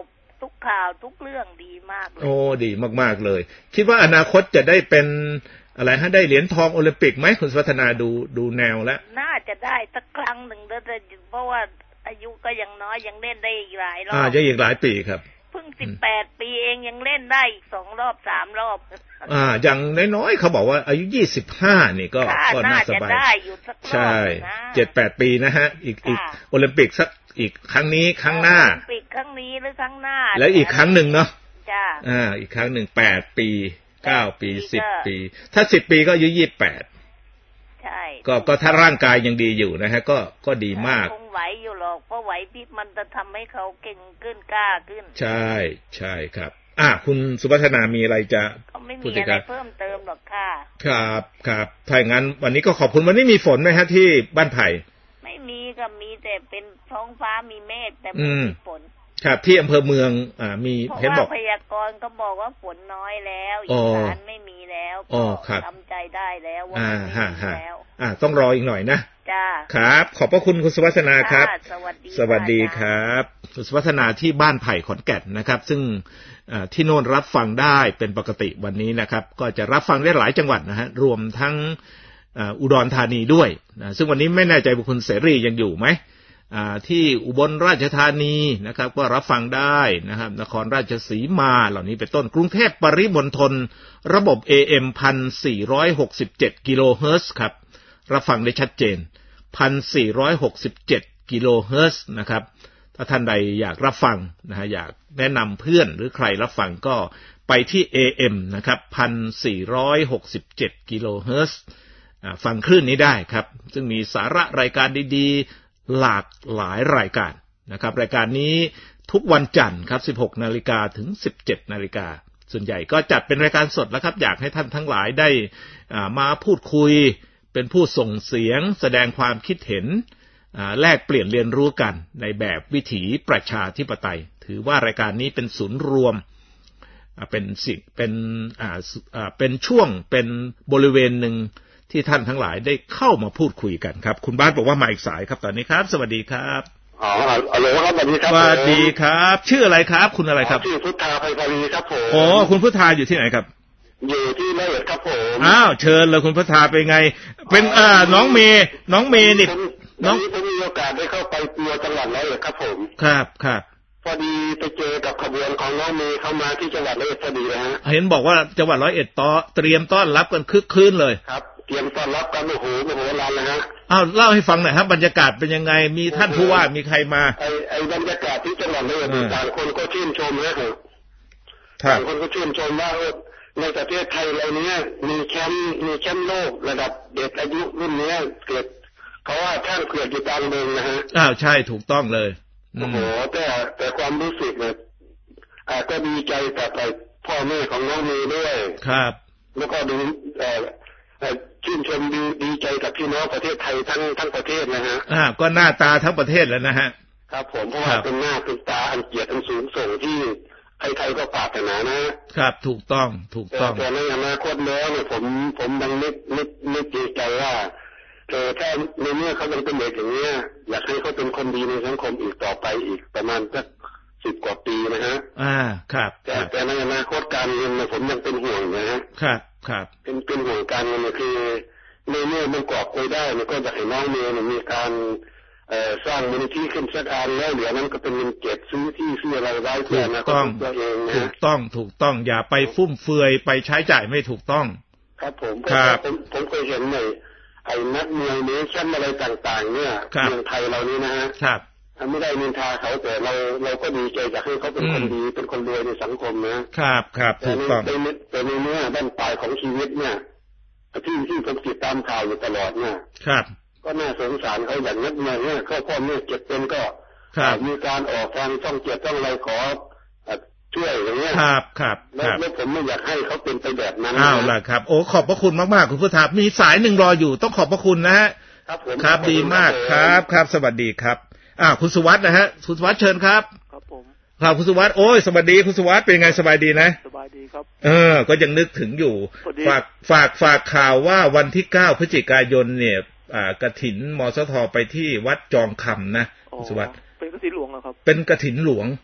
ทุกข่าวทุกเรื่องดีมากเลยโอ้ดีมากๆเลยคิดว่าอนาคตจะได้เป็นอะไรฮะได้เหรียญทองโอลิมปิกไหมคุณสุวัฒนาดูดูแนวแล้วน่าจะได้สักครั้งหนึ่งแต่เพราะว่าอายุก็ยังน้อยยังเล่นได้อีกหลายรอบอ่าจะอีกหลายปีครับเพิ่งสิบแปดปีเองยังเล่นได้อีกสองรอบสามรอบอ่าอย่างน้อยๆเขาบอกว่าอายุยี่สิบห้านี่ก็ก็น่าสบายได้อยู่สักรอบใช่ เจ็ดแปด ปีนะฮะอีกอีกโอลิมปิกสักอีกครั้งนี้ครั้งหน้าโอลิมปิกครั้งนี้หรือครั้งหน้าแล้วอีกครั้งหนึ่งเนาะจ้าอ่าอีกครั้งหนึ่งแปดปีเก้าปีสิบปีถ้าสิบปีก็อายุยี่สิบแปดใช่ก็ก็ถ้าร่างกายยังดีอยู่นะฮะก็ก็ดีมากคงไหวอยู่หรอกเพราะไหวพริบมันจะทำให้เขาเก่งขึ้นกล้าขึ้นใช่ใช่ครับอ่ะคุณสุพัฒนามีอะไรจะพูดอีกครับไม่มีอะไรเพิ่มเติมหรอกค่ะครับครับถ้าอย่างนั้นวันนี้ก็ขอบคุณวันนี้มีฝนไหมฮะที่บ้านไผ่ไม่มีก็มีแต่เป็นท้องฟ้ามีเมฆแต่ไม่มีฝนครับที่อำเภอเมืองอ่ามีเห็นบอกพยากรณ์ก็บอกว่าฝนน้อยแล้วอีสานไม่มีแล้วก็ทำใจได้แล้วว่าไม่มีแล้วอ่าต้องรออีกหน่อยนะจ้าครับขอบพระคุณคุณสุวัฒนาครับสวัสดีสวัสดีครับคุณสุวัฒนาที่บ้านไผ่ขอนแก่นนะครับซึ่งที่โน่นรับฟังได้เป็นปกติวันนี้นะครับก็จะรับฟังได้หลายจังหวัดนะฮะรวมทั้งอุดรธานีด้วยนะซึ่งวันนี้ไม่แน่ใจว่าคุณเสรียังอยู่ไหมที่อุบลราชธานีนะครับก็รับฟังได้นะครับนครราชสีมาเหล่านี้เป็นต้นกรุงเทพปริมณฑลระบบ เอ เอ็ม หนึ่งพันสี่ร้อยหกสิบเจ็ด กิโลเฮิรตซ์ครับรับฟังได้ชัดเจน หนึ่งพันสี่ร้อยหกสิบเจ็ด กิโลเฮิรตซ์นะครับถ้าท่านใดอยากรับฟังนะฮะอยากแนะนำเพื่อนหรือใครรับฟังก็ไปที่ เอ เอ็ม นะครับ หนึ่งพันสี่ร้อยหกสิบเจ็ด กิโลเฮิรตซ์ฟังคลื่นนี้ได้ครับซึ่งมีสาระรายการดีๆหลากหลายรายการนะครับรายการนี้ทุกวันจันทร์ครับ สิบหกนาฬิกา ถึง สิบเจ็ดนาฬิกา ส่วนใหญ่ก็จัดเป็นรายการสดแล้วครับอยากให้ท่านทั้งหลายได้มาพูดคุยเป็นผู้ส่งเสียงแสดงความคิดเห็นแลกเปลี่ยนเรียนรู้กันในแบบวิถีประชาธิปไตยถือว่ารายการนี้เป็นศูนย์รวมเป็นสิ่งเป็นอ่าเป็นช่วงเป็นบริเวณหนึ่งที่ท่านทั้งหลายได้เข้ามาพูดคุยกันครับคุณบ้านบอกว่ามาอีกสายครับตอนนี้ครับสวัสดีครับอ๋อฮัลโหลครับสวัสดีครับสวัสดีครับชื่ออะไรครับคุณอะไรครับชื่อพุทธาไพศาลีครับผมอ๋อคุณพุทธาอยู่ที่ไหนครับอยู่ที่ร้อยเอ็ดครับผมอ้าวเชิญเลยคุณพุทธาเป็นไงเป็นอ่าน้องเมย์น้องเมย์นี่น้องผมมีโอกาสได้เข้าไปตัวจังหวัดร้อยเอ็ดครับผมครับครับพอดีไปเจอกับขบวนของน้องเมย์เข้ามาที่จังหวัดร้อยเอ็ดพอดีนะฮะเห็นบอกว่าจังหวัดร้อยเอ็ดต่อเตรียมต้อนรับกันคึกคืนเลยครับเตรียมต้อนรับกันโอ้โหโอ้โหร้านเลยฮะอ้าวเล่าให้ฟังหน่อยครับบรรยากาศเป็นยังไงมีท่านผู้ว่ามีใครมาไอไอบรรยากาศที่จังหวัดร้อยเอ็ดต่างคนก็ชื่นชมนะครับต่างคนก็ชื่นชมว่าในประเทศไทยเราเนี้ยมีแชมป์มีแชมป์โลกระดับเด็กอายุรุ่นเนี้ยเกิดเขาว่าท่านเกิดอยู่กลางเมืองนะฮะอ้าวใช่ถูกต้องเลยโอ้โหแต่แต่ความรู้สึกเนี่ยอ่าก็ดีใจกับพ่อแม่ของน้องเมย์ด้วยครับแล้วก็ดูเอ่อชื่นชมดีดีใจกับพี่น้องประเทศไทยทั้งทั้งประเทศนะฮะอ่าก็หน้าตาทั้งประเทศแล้วนะฮะครับผมเพราะว่าเป็นหน้าเป็นตาอันเกียรติอันสูงส่งที่ใครๆก็ปรารถนานะครับถูกต้องถูกต้องแต่ในอนาคตแล้วเนี่ยผมผมยังนึกนึกนึกใจว่าเออถ้าในเมื่อเขายังเป็นเด็กอย่างเงี้ยอยากให้เขาเป็นคนดีในสังคมอีกต่อไปอีกประมาณสักสิบกว่าปีนะฮะอ่าครับแต่แต่ในอนาคตการเงินผมยังเป็นห่วงนะฮะครับครับเป็นเป็นห่วงการเงินคือในเมื่อมันกอบโกยได้มันก็อยากให้น้องเมย์มีการเอ่อสร้างมูลนิธิขึ้นสักอันแล้วเหลือนั้นก็เป็นเงินเก็บซื้อที่ซื้ออะไรไว้เพื่อนะตัวเองนะถูกต้องถูกต้องอย่าไปฟุ่มเฟือยไปใช้จ่ายไม่ถูกต้องครับผมผมผมเคยเห็นในไอ้นักมวยนี้ชั้นอะไรต่างๆเนี่ยเมืองไทยเรานี้นะฮะครับไม่ได้นินทาเขาแต่เราเราก็ดีใจอยากให้เขาเป็นคนดีเป็นคนรวยในสังคมนะครับครับถูกต้องแต่ในแต่ในเนื้อด้านปลายของชีวิตเนี่ยที่ที่ผมติดตามข่าวอยู่ตลอดเนี่ยครับก็น่าสงสารเขาอย่างนักมวยเนี่ยเขาพ่อแม่เจ็บเป็นก็มีการออกทางช่องเจ็ดต้องอะไรขอช่วยอย่างเงี้ยครับครับแล้วผมไม่อยากให้เขาเป็นไปแบบนั้นอ้าวล่ะครับโอ้ขอบพระคุณมากๆคุณพุทธามีสายหนึ่งรออยู่ต้องขอบพระคุณนะฮะครับผมครับดีมากครับครับสวัสดีครับอ้าวคุณสุวัฒน์นะฮะคุณสุวัฒน์เชิญครับครับผมครับคุณสุวัฒน์โอ้ยสวัสดีคุณสุวัฒน์เป็นไงสบายดีนะสบายดีครับเออก็ยังนึกถึงอยู่ฝากฝากฝากข่าวว่าวันที่เก้าพฤศจิกายนเนี่ยอ่ากฐินมสทไปที่วัดจองคำนะคุณสุวัฒน์เป็นกฐินหลวงเหรอครับเป็นกฐินหลวง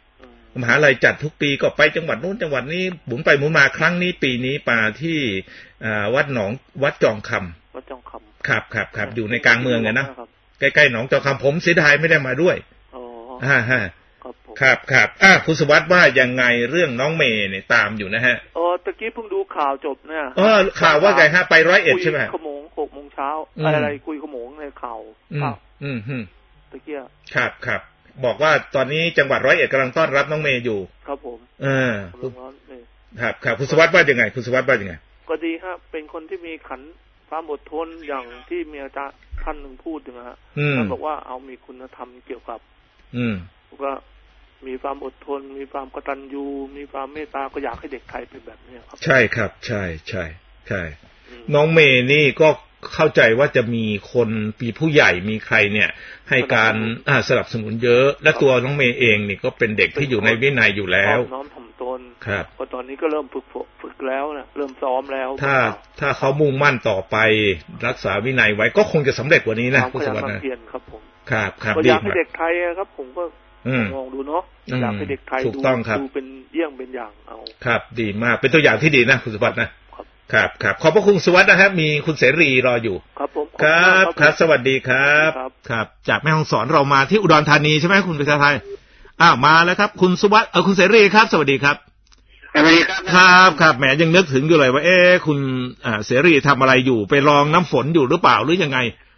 มหาลัยจัดทุกปีก็ไปจังหวัดนู้นจังหวัดนี้หมุนไปหมุนมาครั้งนี้ปีนี้มาที่วัดหนองวัดจองคำวัดจองคำครับครับครับอยู่ในกลางเมืองเลยนะใกล้ๆหนองจองคำผมเสียดายไม่ได้มาด้วยอ๋อฮ่าฮ่าครับครับอ่ะคุณสุวัสดิ์ว่ายังไงเรื่องน้องเมย์เนี่ยตามอยู่นะฮะอ๋อตะกี้เพิ่งดูข่าวจบเนี่ยอ๋อข่าวว่าไงฮะไปร้อยเอ็ดใช่ไหมขโมงหกโมงเช้าอะไรคุยขโมงในข่าวอืมอืมตะกี้ครับครับบอกว่าตอนนี้จังหวัดร้อยเอ็ดกำลังต้อนรับน้องเมย์อยู่ครับผมเออครับครับคุณสุวัสดิ์ว่ายังไงคุณสุวัสดิ์ว่ายังไงก็ดีครับเป็นคนที่มีขันความอดทนอย่างที่มีอาจารย์ท่านหนึ่งพูดนะฮะท่านบอกว่าเอามีคุณธรรมเกี่ยวกับอืมว่ามีความอดทนมีความกตัญญูมีความเมตตาก็อยากให้เด็กไทยเป็นแบบนี้ครับใช่ครับใช่ใช่ใช่น้องเมย์นี่ก็เข้าใจว่าจะมีคนปีผู้ใหญ่มีใครเนี่ยให้การอ่าสนับสนุนเยอะและตัวน้องเมย์เองนี่ก็เป็นเด็กที่อยู่ในวินัยอยู่แล้วน้อมถ่อมตนครับก็ตอนนี้ก็เริ่มฝึกฝึกแล้วนะเริ่มซ้อมแล้วถ้าถ้าเขามุ่งมั่นต่อไปรักษาวินัยไว้ก็คงจะสำเร็จกว่านี้นะคุณสวัสดิ์นะครับผมครับครับอยากให้เด็กไทยครับผมก็มองดูเนาะอยากให้เด็กไทยดูดูเป็นเยี่ยงเป็นอย่างเอาครับดีมากเป็นตัวอย่างที่ดีนะคุณสุวัสดิ์นะครับครับขอบพระคุณสุวัสดิ์นะครับมีคุณเสรีรออยู่ครับผมครับครับสวัสดีครับครับจากแม่ฮ่องสอนเรามาที่อุดรธานีใช่ไหมคุณประชาไทยอ้าวมาแล้วครับคุณสุวัสดิ์เออคุณเสรีครับสวัสดีครับสวัสดีครับครับครับแหมยังนึกถึงอยู่เลยว่าเอ๊ะคุณอ่าเสรีทำอะไรอยู่ไปรองน้ำฝนอยู่หรือเปล่าหรือยังไง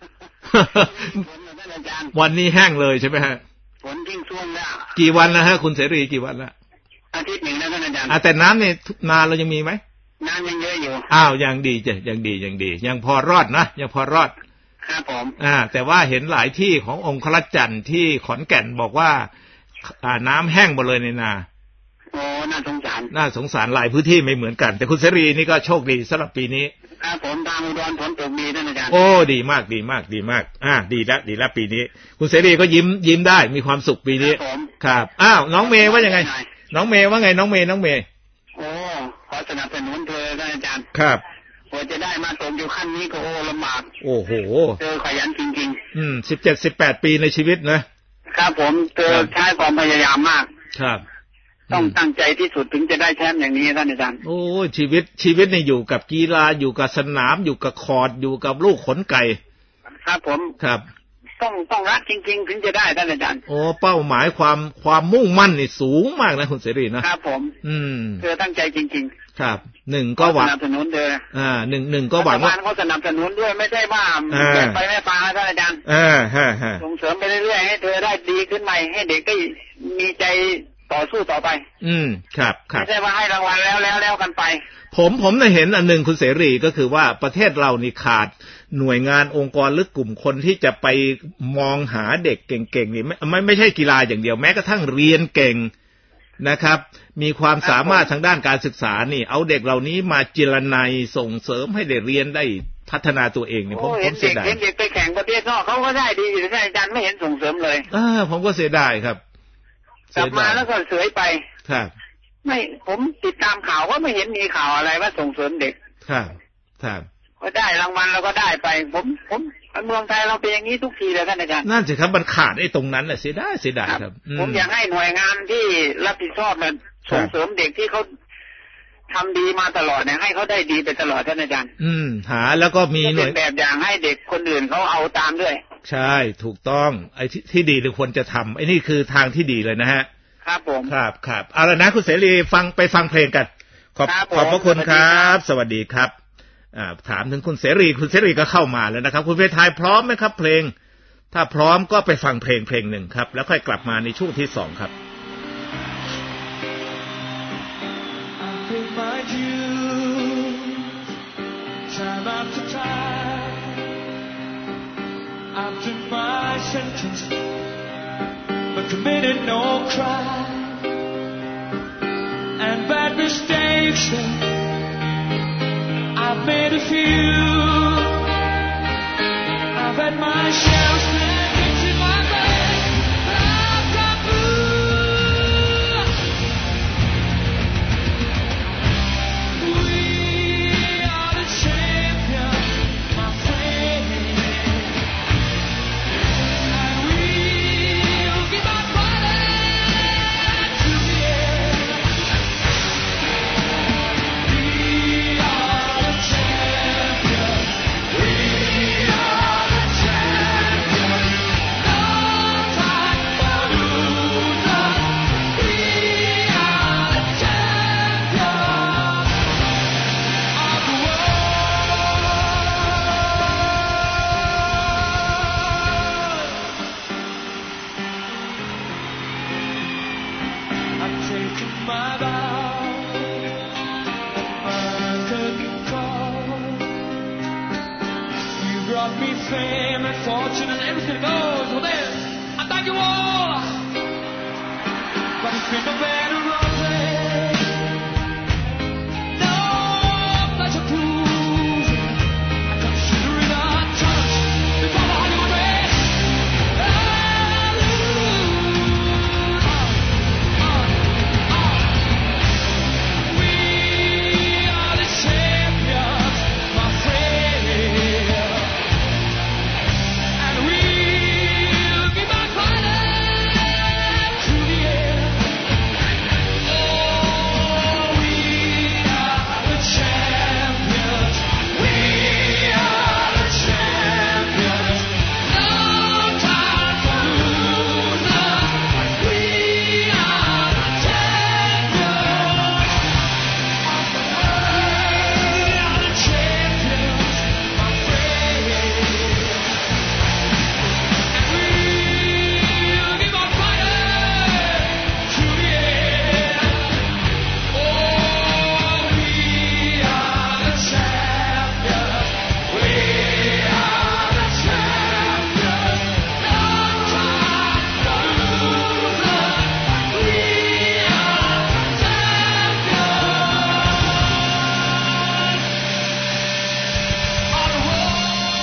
วันนี้แห้งเลยใช่ไหมฮะฝนทิ้งช่วงแล้วกี่วันแล้วฮะคุณเสรีกี่วันแล้วอาทิตย์หนึ่งแล้วท่านอาจารย์อ่าแต่น้ำเนี่ยนาเรายังมีไหมน้ำยังเยอะอยู่อ้าวยังดีจ้ะยังดียังดียังพอรอดนะยังพอรอดครับผมอ่าแต่ว่าเห็นหลายที่ขององค์คลัดจันทร์ที่ขอนแก่นบอกว่าอ่าน้ำแห้งหมดเลยในนาโอ้น่าสงสารน่าสงสารหลายพื้นที่ไม่เหมือนกันแต่คุณเสรีนี่ก็โชคดีสำหรับปีนี้ครับผมทางอุดรฝนตกดีท่านอาจารย์โอ้ดีมากดีมากดีมากอ่าดีแล้วดีแล้วปีนี้คุณเสรีก็ยิ้มยิ้มได้มีความสุขปีนี้ครับอ้าวน้องเมย์ว่ายังไงน้องเมย์ว่าไงน้องเมย์น้องเมย์โอ้ขอสนับสนุนเธอท่านอาจารย์ครับกว่าจะได้มาตกอยู่ขั้นนี้ก็โอ้ลำบากโอ้โหเธอขยันจริงๆอืมสิบเจ็ดสิบแปดปีในชีวิตนะครับผมเธอใช้ความพยายามมากครับต้องตั้งใจที่สุดถึงจะได้แชมป์อย่างนี้ท่านอาจารย์โอ้ชีวิตชีวิตเนี่ยอยู่กับกีฬาอยู่กับสนามอยู่กับคอร์ตอยู่กับลูกขนไก่ครับผมครับต้องต้องรักจริงๆถึงจะได้ท่านอาจารย์โอ้เป้าหมายความความมุ่งมั่นนี่สูงมากนะคุณเสรีนะครับผมอืมเธอตั้งใจจริงๆครับหนึ่งก็หวังสนับสนุนเธออ่าหนึ่งหนึ่งก็หวังว่าเขาสนับสนุนด้วยไม่ใช่ว่าแก่ไปไม่ฟังท่านอาจารย์อ่าฮะฮะส่งเสริมไปเรื่อยๆให้เธอได้ดีขึ้นใหม่ให้เด็กได้มีใจต่อสู้ต่อไปอืมครับครับไม่ใช่ว่าให้รางวัลแล้วแล้วแล้วกันไปผมผมได้เห็นอันหนึ่งคุณเสรีก็คือว่าประเทศเรานี่ขาดหน่วยงานองค์กรหรือกลุ่มคนที่จะไปมองหาเด็กเก่งๆนี่ไม่ไม่ไม่ใช่กีฬาอย่างเดียวแม้กระทั่งเรียนเก่งนะครับมีความสามารถทางด้านการศึกษานี่เอาเด็กเหล่านี้มาจิรนัยส่งเสริมให้ได้เรียนได้พัฒนาตัวเองนี่ผมผมเสียดายเห็นเด็กไปแข่งประเทศนอกเขาก็ได้ดีแต่อาจารย์ไม่เห็นส่งเสริมเลยอ่าผมก็เสียดายครับกลับมาแล้วก็เสยไปครับไม่ผมติดตามข่าวก็ไม่เห็นมีข่าวอะไรว่าส่งเสริมเด็กครับครับก็ได้รางวัลแล้วก็ได้ไปผมผมเมืองไทยเราเป็นอย่างนี้ทุกทีเลยท่านอาจารย์นั่นสิครับมันขาดไอ้ตรงนั้นแหละเสียดายเสียดายครับผมอยากให้หน่วยงานที่รับผิดชอบมันส่งเสริมเด็กที่เขาทำดีมาตลอดเนี่ยให้เขาได้ดีไปตลอดท่านอาจารย์อืมหาแล้วก็มีหน่วยแบบอย่างให้เด็กคนอื่นเขาเอาตามด้วยใช่ถูกต้องไอ้ที่ที่ดีหรือควรจะทำไอ้นี่คือทางที่ดีเลยนะฮะครับผมครับครับเอาละนะคุณเสรีฟังไปฟังเพลงกันขอบขอบพระคุณครับสวัสดีครับอ่าถามถึงคุณเสรีคุณเสรีก็เข้ามาแล้วนะครับคุณเพชรไทยพร้อมไหมครับเพลงถ้าพร้อมก็ไปฟังเพลงเพลงหนึ่งครับแล้วค่อยกลับมาในช่วงที่สองครับ But committed no crime and bad mistakes. I've made a few. I've had my share of snakes in my bed. I've got blue. We are the champions, my friend. And we give our body to the brought me fame and fortune and everything goes. Well then, I thank you all. But it's been no better run day. No pleasure cruising. I come shivering on touch before the Hollywood race. We are the champions, my friend. And we'll keep on fighting to the end. Oh, we are the champions. We are the champions. No time for losers. We are the champions. We are the champions, my friend. And we'll keep on fighting to the end. Oh, we are the champions. We are the champions. No time for losers. We are the champions. On the road.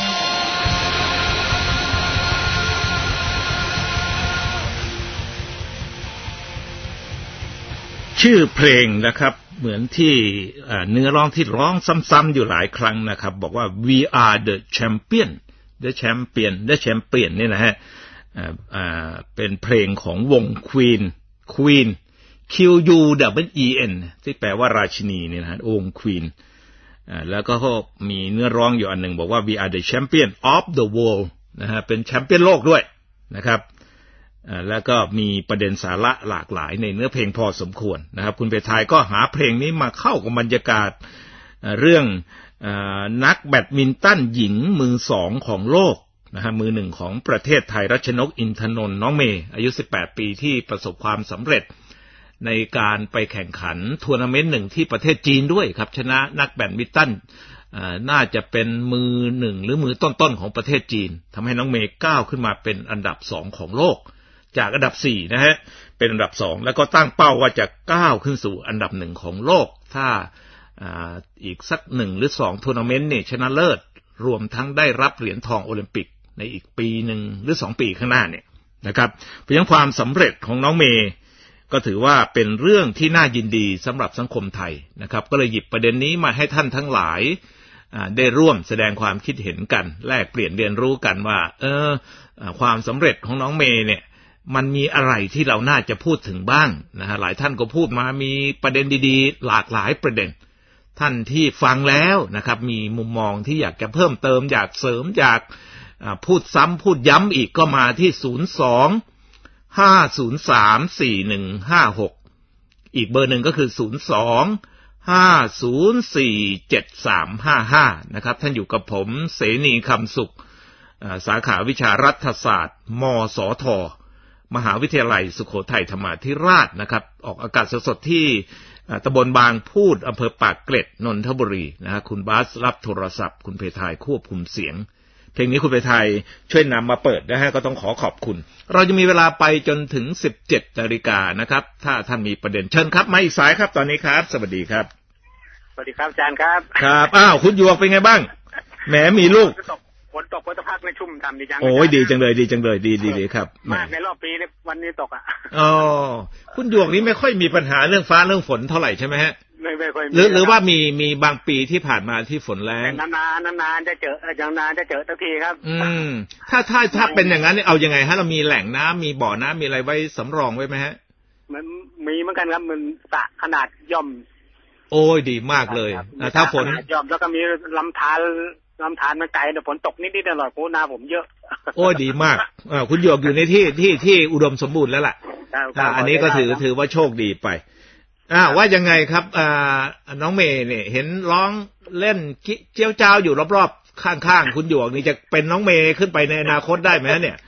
ชื่อเพลงนะครับเหมือนที่เอ่อเนื้อร้องที่ร้องซ้ำๆอยู่หลายครั้งนะครับบอกว่า we are the champion the champion the champion นี่นะฮะเอ่อเอ่อเป็นเพลงของวง Queen Queen Q U W E N ที่แปลว่าราชินีนี่นะฮะวง Queen อ่าแล้วก็เขามีเนื้อร้องอยู่อันหนึ่งบอกว่า we are the champion of the world นะฮะเป็นแชมเปี้ยนโลกด้วยนะครับอ่าแล้วก็มีประเด็นสาระหลากหลายในเนื้อเพลงพอสมควรนะครับคุณเปทายก็หาเพลงนี้มาเข้ากับบรรยากาศเอ่อเรื่องเอ่อนักแบดมินตันหญิงมือสองของโลกนะฮะมือหนึ่งของประเทศไทยรัชนกอินทนนท์น้องเมย์อายุสิบแปดปีที่ประสบความสำเร็จในการไปแข่งขันทัวร์นาเมนต์หนึ่งที่ประเทศจีนด้วยครับชนะนักแบดมินตันอ่าน่าจะเป็นมือหนึ่งหรือมือต้นๆของประเทศจีนทำให้น้องเมย์ก้าวขึ้นมาเป็นอันดับสองของโลกจากอันดับสี่นะฮะเป็นอันดับสองแล้วก็ตั้งเป้าว่าจะก้าวขึ้นสู่อันดับหนึ่งของโลกถ้าอ่าอีกสักหนึ่งหรือสองทัวร์นาเมนต์เนี่ยชนะเลิศรวมทั้งได้รับเหรียญทองโอลิมปิกในอีกปีหนึ่งหรือสองปีข้างหน้าเนี่ยนะครับเพราะฉะนั้นความสำเร็จของน้องเมย์ก็ถือว่าเป็นเรื่องที่น่ายินดีสำหรับสังคมไทยนะครับก็เลยหยิบประเด็นนี้มาให้ท่านทั้งหลายได้ร่วมแสดงความคิดเห็นกันแลกเปลี่ยนเรียนรู้กันว่าเออความสำเร็จของน้องเมย์เนี่ยมันมีอะไรที่เราน่าจะพูดถึงบ้างนะฮะหลายท่านก็พูดมามีประเด็นดีๆหลากหลายประเด็นท่านที่ฟังแล้วนะครับมีมุมมองที่อยากจะเพิ่มเติมอยากเสริมอยากพูดซ้ำพูดย้ำอีกก็มาที่ศูนย์ สอง ห้า ศูนย์ สาม สี่ หนึ่ง ห้า หกอีกเบอร์หนึ่งก็คือศูนย์ สอง ห้า ศูนย์ สี่ เจ็ด สาม ห้า ห้านะครับท่านอยู่กับผมเสนีคำสุขสาขาวิชารัฐศาสตร์มสทมหาวิทยาลัยสุโขทัยธรรมาธิราชนะครับออกอากาศสดๆที่ตำบลบางพูดอำเภอปากเกร็ดนนทบุรีนะฮะคุณบาสรับโทรศัพท์คุณเพทายควบคุมเสียงเพลงนี้คุณเพทายช่วยนำมาเปิดนะฮะก็ต้องขอขอบคุณเราจะมีเวลาไปจนถึง สิบเจ็ดนาฬิกานะครับถ้าท่านมีประเด็นเชิญครับมาอีกสายครับตอนนี้ครับสวัสดีครับสวัสดีครับอาจารย์ครับครับอ้าวคุณหยวกเป็นไงบ้างแหมมีลูกฝนตกฝนตกพักไม่ชุ่มทำดีจังโอ้ยดีจังเลยดีจังเลยดีดีดีครับมากในรอบปีในวันนี้ตกอ่ะอ๋อคุณหยวกนี้ไม่ค่อยมีปัญหาเรื่องฟ้าเรื่องฝนเท่าไหร่ใช่ไหมฮะไม่ไม่ค่อยหรือหรือว่ามีมีบางปีที่ผ่านมาที่ฝนแรงนานๆนานๆจะเจออย่างนานจะเจอสักทีครับอืมถ้าถ้าถ้าเป็นอย่างนั้นเอายังไงฮะเรามีแหล่งน้ำมีบ่อน้ำมีอะไรไว้สำรองไว้ไหมฮะมันมีเหมือนกันครับมันสระขนาดย่อมโอ้ยดีมากเลยถ้าฝนย่อมแล้วก็มีลำธารลำธารมันไกลแต่ฝนตกนิดๆหน่อยๆโคนาผมเยอะโอ้ดีมากอ่าคุณหยวกอยู่ในที่ที่ที่อุดมสมบูรณ์แล้วล่ะอ่าอันนี้ก็ถือถือว่าโชคดีไปอ่าว่ายังไงครับอ่าน้องเมย์เนี่ยเห็นร้องเล่นเจี้ยวจ้าวอยู่รอบๆข้างๆคุณหยวกนี่จะเป็นน้องเมย์ขึ้นไปในอนาคตได้ไหมเนี่ย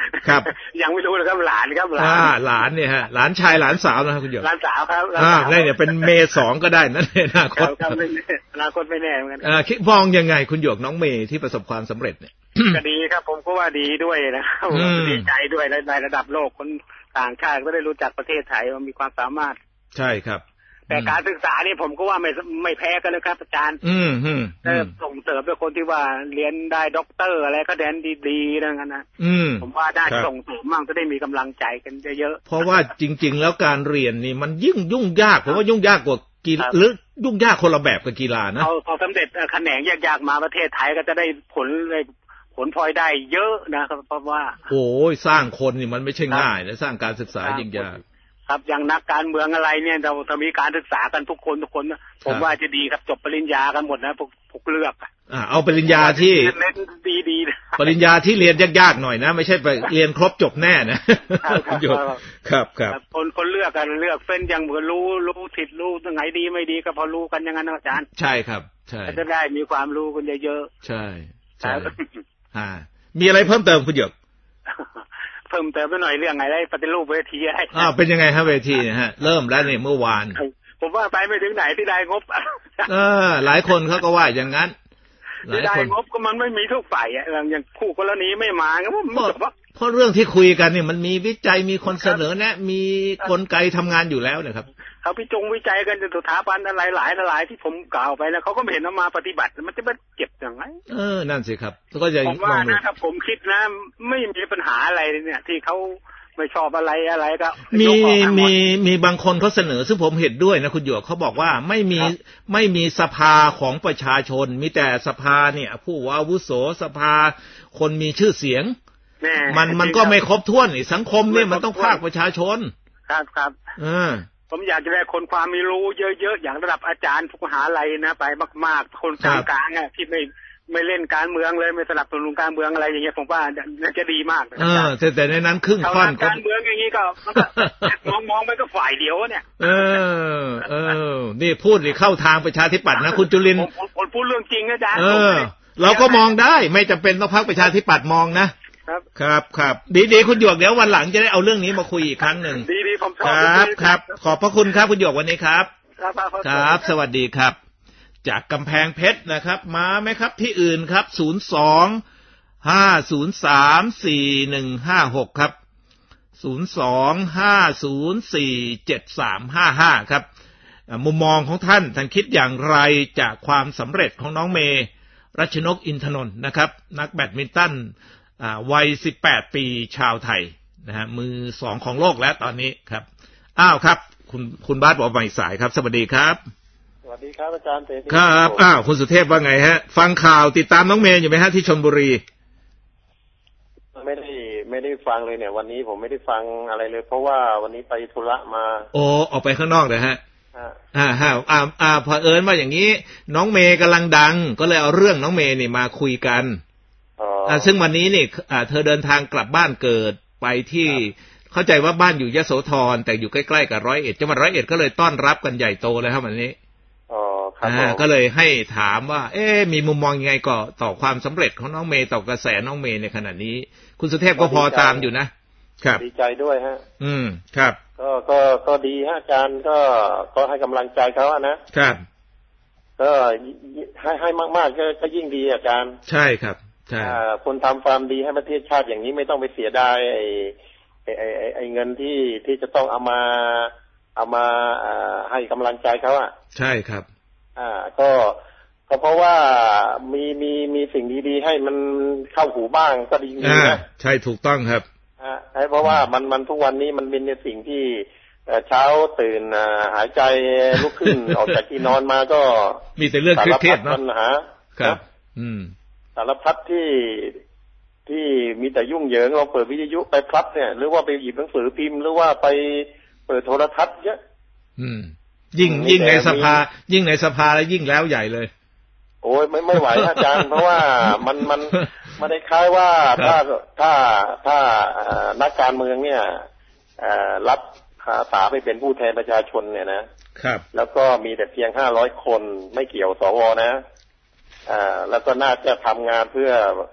ครับยังไม่รู้เลยครับหลานครับหลานอ่าหลานเนี่ยฮะหลานชายหลานสาวนะครับคุณหยกหลานสาวครับอ่าได้เนี่ยเป็นเมย์สองก็ได้นั่นเองอนาคตครับอนาคตไม่แน่เหมือนกันอ่าคิดมองยังไงคุณหยกน้องเมย์ที่ประสบความสำเร็จเนี่ยก็ดีครับผมก็ว่าดีด้วยนะครับดีใจด้วยในระดับโลกคนต่างชาติก็ได้รู้จักประเทศไทยว่ามีความสามารถใช่ครับแต่การศึกษานี่ผมก็ว่าไม่ไม่แพ้กันเลยครับอาจารย์อืมอืมแต่ส่งเสริมด้วยคนที่ว่าเรียนได้ด็อกเตอร์อะไรก็แดนดีๆนั่นกันนะผมว่าได้ส่งเสริมมั่งจะได้มีกำลังใจกันเยอะๆเพราะว่าจริงๆแล้วการเรียนนี่มันยิ่งยุ่งยากเพราะว่ายุ่งยากกว่ากีฬาหรือยุ่งยากคนละแบบกับกีฬานะเอาพอสำเร็จแขนงยากๆมาประเทศไทยก็จะได้ผลเลยผลพลอยได้เยอะนะครับเพราะว่าโอ้ยสร้างคนนี่มันไม่ใช่ง่ายนะสร้างการศึกษายิ่งยากครับอย่างนักการเมืองอะไรเนี่ยเราถ้ามีการศึกษากันทุกคนทุกคนผมว่าจะดีครับจบปริญญากันหมดนะพวกพวกเลือกอ่าเอาปริญญาที่เน้นดีๆปริญญาที่เรียนยากๆหน่อยนะไม่ใช่ไปเรียนครบจบแน่นะครับครับครับคนคนเลือกกันเลือกเฟ้นอย่างเหมือนรู้รู้ผิดรู้ตรงไหนดีไม่ดีก็พอรู้กันอย่างนั้นอาจารย์ใช่ครับใช่จะได้มีความรู้กันเยอะๆใช่ใช่อ่ามีอะไรเพิ่มเติมคุณหยกเพิ่มเติมไปหน่อยเรื่องไงได้ปฏิรูปเวทีอะไรอ้าวเป็นยังไงครับเวทีเนี่ยฮะเริ่มแล้วเนี่ยเมื่อวานผมว่าไปไม่ถึงไหนที่ได้งบเออหลายคนเขาก็ว่าอย่างนั้นที่ได้งบก็มันไม่มีทุกฝ่ายอย่างคู่กรณีไม่มาก็ว่าเพราะเรื่องที่คุยกันนี่มันมีวิจัยมีคนเสนอแนะมีกลไกทำงานอยู่แล้วนะครับเขาพิจงวิจัยกันจนสถาบันอะไรหลายหลายที่ผมกล่าวไปแล้วเขาก็ไม่เห็นเอามาปฏิบัติมันจะไปเก็บอย่างไรเออนั่นสิครับก็จะผมว่านะครับผมคิดนะไม่มีปัญหาอะไรเนี่ยที่เขาไม่ชอบอะไรอะไรก็มีมีมีบางคนเขาเสนอซึ่งผมเห็นด้วยนะคุณหยวกเขาบอกว่าไม่มีไม่มีสภาของประชาชนมีแต่สภาเนี่ยผู้อาวุโสสภาคนมีชื่อเสียงมันมันก็ไม่ครบถ้วนนี่สังคมเนี่ยมันต้องภาคประชาชนครับครับเออผมอยากจะได้คนความมีรู้เยอะๆอย่างระดับอาจารย์ทุกมหาลัยนะไปมากๆคนกลางๆอ่ะที่ไม่ไม่เล่นการเมืองเลยไม่สนับสนุนการเมืองอะไรอย่างเงี้ยผมว่าน่าจะดีมากเออแต่แต่ในนั้นครึ่งค่อนการเมืองอย่างงี้ก็มองมองไปก็ฝ่ายเดียวเนี่ยเออเออนี่พูดนี่เข้าทางประชาธิปัตย์นะคุณจุลินทร์ผมพูดเรื่องจริงอาจารย์เออเราก็มองได้ไม่จำเป็นต้องพรรคประชาธิปัตย์มองนะครับครับครับดีๆคุณหยวกเดี๋ยววันหลังจะได้เอาเรื่องนี้มาคุยอีกครั้งหนึ่งดีๆผมชอบครับครับขอบพระคุณครับคุณหยวกวันนี้ครับครับสวัสดีครับจากกำแพงเพชรนะครับมาไหมครับที่อื่นครับศูนย์ สอง ห้า ศูนย์ สาม สี่ หนึ่ง ห้า หกครับศูนย์ สอง ห้า ศูนย์ สี่ เจ็ด สาม ห้า ห้าครับมุมมองของท่านท่านคิดอย่างไรจากความสำเร็จของน้องเมย์รัชนกอินทนนท์นะครับนักแบดมินตันวัยสิบแปดปีชาวไทยนะฮะมือสองของโลกแล้วตอนนี้ครับอ้าวครับคุณคุณบาสบอกมาอีกสายครับสวัสดีครับสวัสดีครับอาจารย์เต๋ครับอ้าวคุณสุเทพว่าไงฮะฟังข่าวติดตามน้องเมย์อยู่ไหมฮะที่ชลบุรีไม่ได้ไม่ได้ฟังเลยเนี่ยวันนี้ผมไม่ได้ฟังอะไรเลยเพราะว่าวันนี้ไปธุระมาโอ้ออกไปข้างนอกเลยฮะอ่าฮะอ่าอ่าพอเอิญว่าอย่างนี้น้องเมย์กำลังดังก็เลยเอาเรื่องน้องเมย์นี่มาคุยกันอ่าซึ่งวันนี้นี่อ่าเธอเดินทางกลับบ้านเกิดไปที่เข้าใจว่าบ้านอยู่ยโสธรแต่อยู่ใกล้ๆกับร้อยเอ็ดจังหวัดร้อยเอ็ดก็เลยต้อนรับกันใหญ่โตเลยครับวันนี้อ๋อครับก็เลยให้ถามว่าเอ๊ะมีมุมมองยังไงก็ต่อความสำเร็จของน้องเมย์ต่อกระแสน้องเมย์ในขณะนี้คุณสุเทพก็พอตามอยู่นะครับดีใจด้วยฮะอืมครับก็ก็ก็ดีฮะอาจารย์ก็ก็ให้กำลังใจเขาอะนะครับก็ให้ให้มากๆก็ก็ยิ่งดีอาจารย์ใช่ครับใช่คนทำความดีให้ประเทศชาติอย่างนี้ไม่ต้องไปเสียดายไอ้ไอ้ไอ้ไอ้เงินที่ที่จะต้องเอามาเอามาให้กำลังใจเขาอะใช่ครับอ่าก็ก็เพราะว่ามีมีมีสิ่งดีๆให้มันเข้าหูบ้างก็ดีนะใช่ถูกต้องครับอ่าเพราะว่ามันมันทุกวันนี้มันเป็นในสิ่งที่เช้าตื่นหายใจลุกขึ้น ออกจากที่นอนมาก็มีแต่เรื่องเครียดๆเนาะปัญหาครับอืมสารพัดที่ที่มีแต่ยุ่งเหยิงเราเปิดวิทยุไปพลับเนี่ยหรือว่าไปหยิบหนังสือพิมพ์หรือว่าไปเปิดโทรทัศน์เยอะอืมยิ่งยิ่งในสภายิ่งในสภาแล้วยิ่งแล้วใหญ่เลยโอ้ยไม่ไม่ไหวอาจารย์เพราะว่ามันมันมันได้คล้ายว่าถ้าถ้าถ้านักการเมืองเนี่ยรับอาสาไปเป็นผู้แทนประชาชนเนี่ยนะครับแล้วก็มีแต่เพียงห้าร้อยคนไม่เกี่ยวสวนะอ่าแล้วก็น่าจะทำงานเพื่อ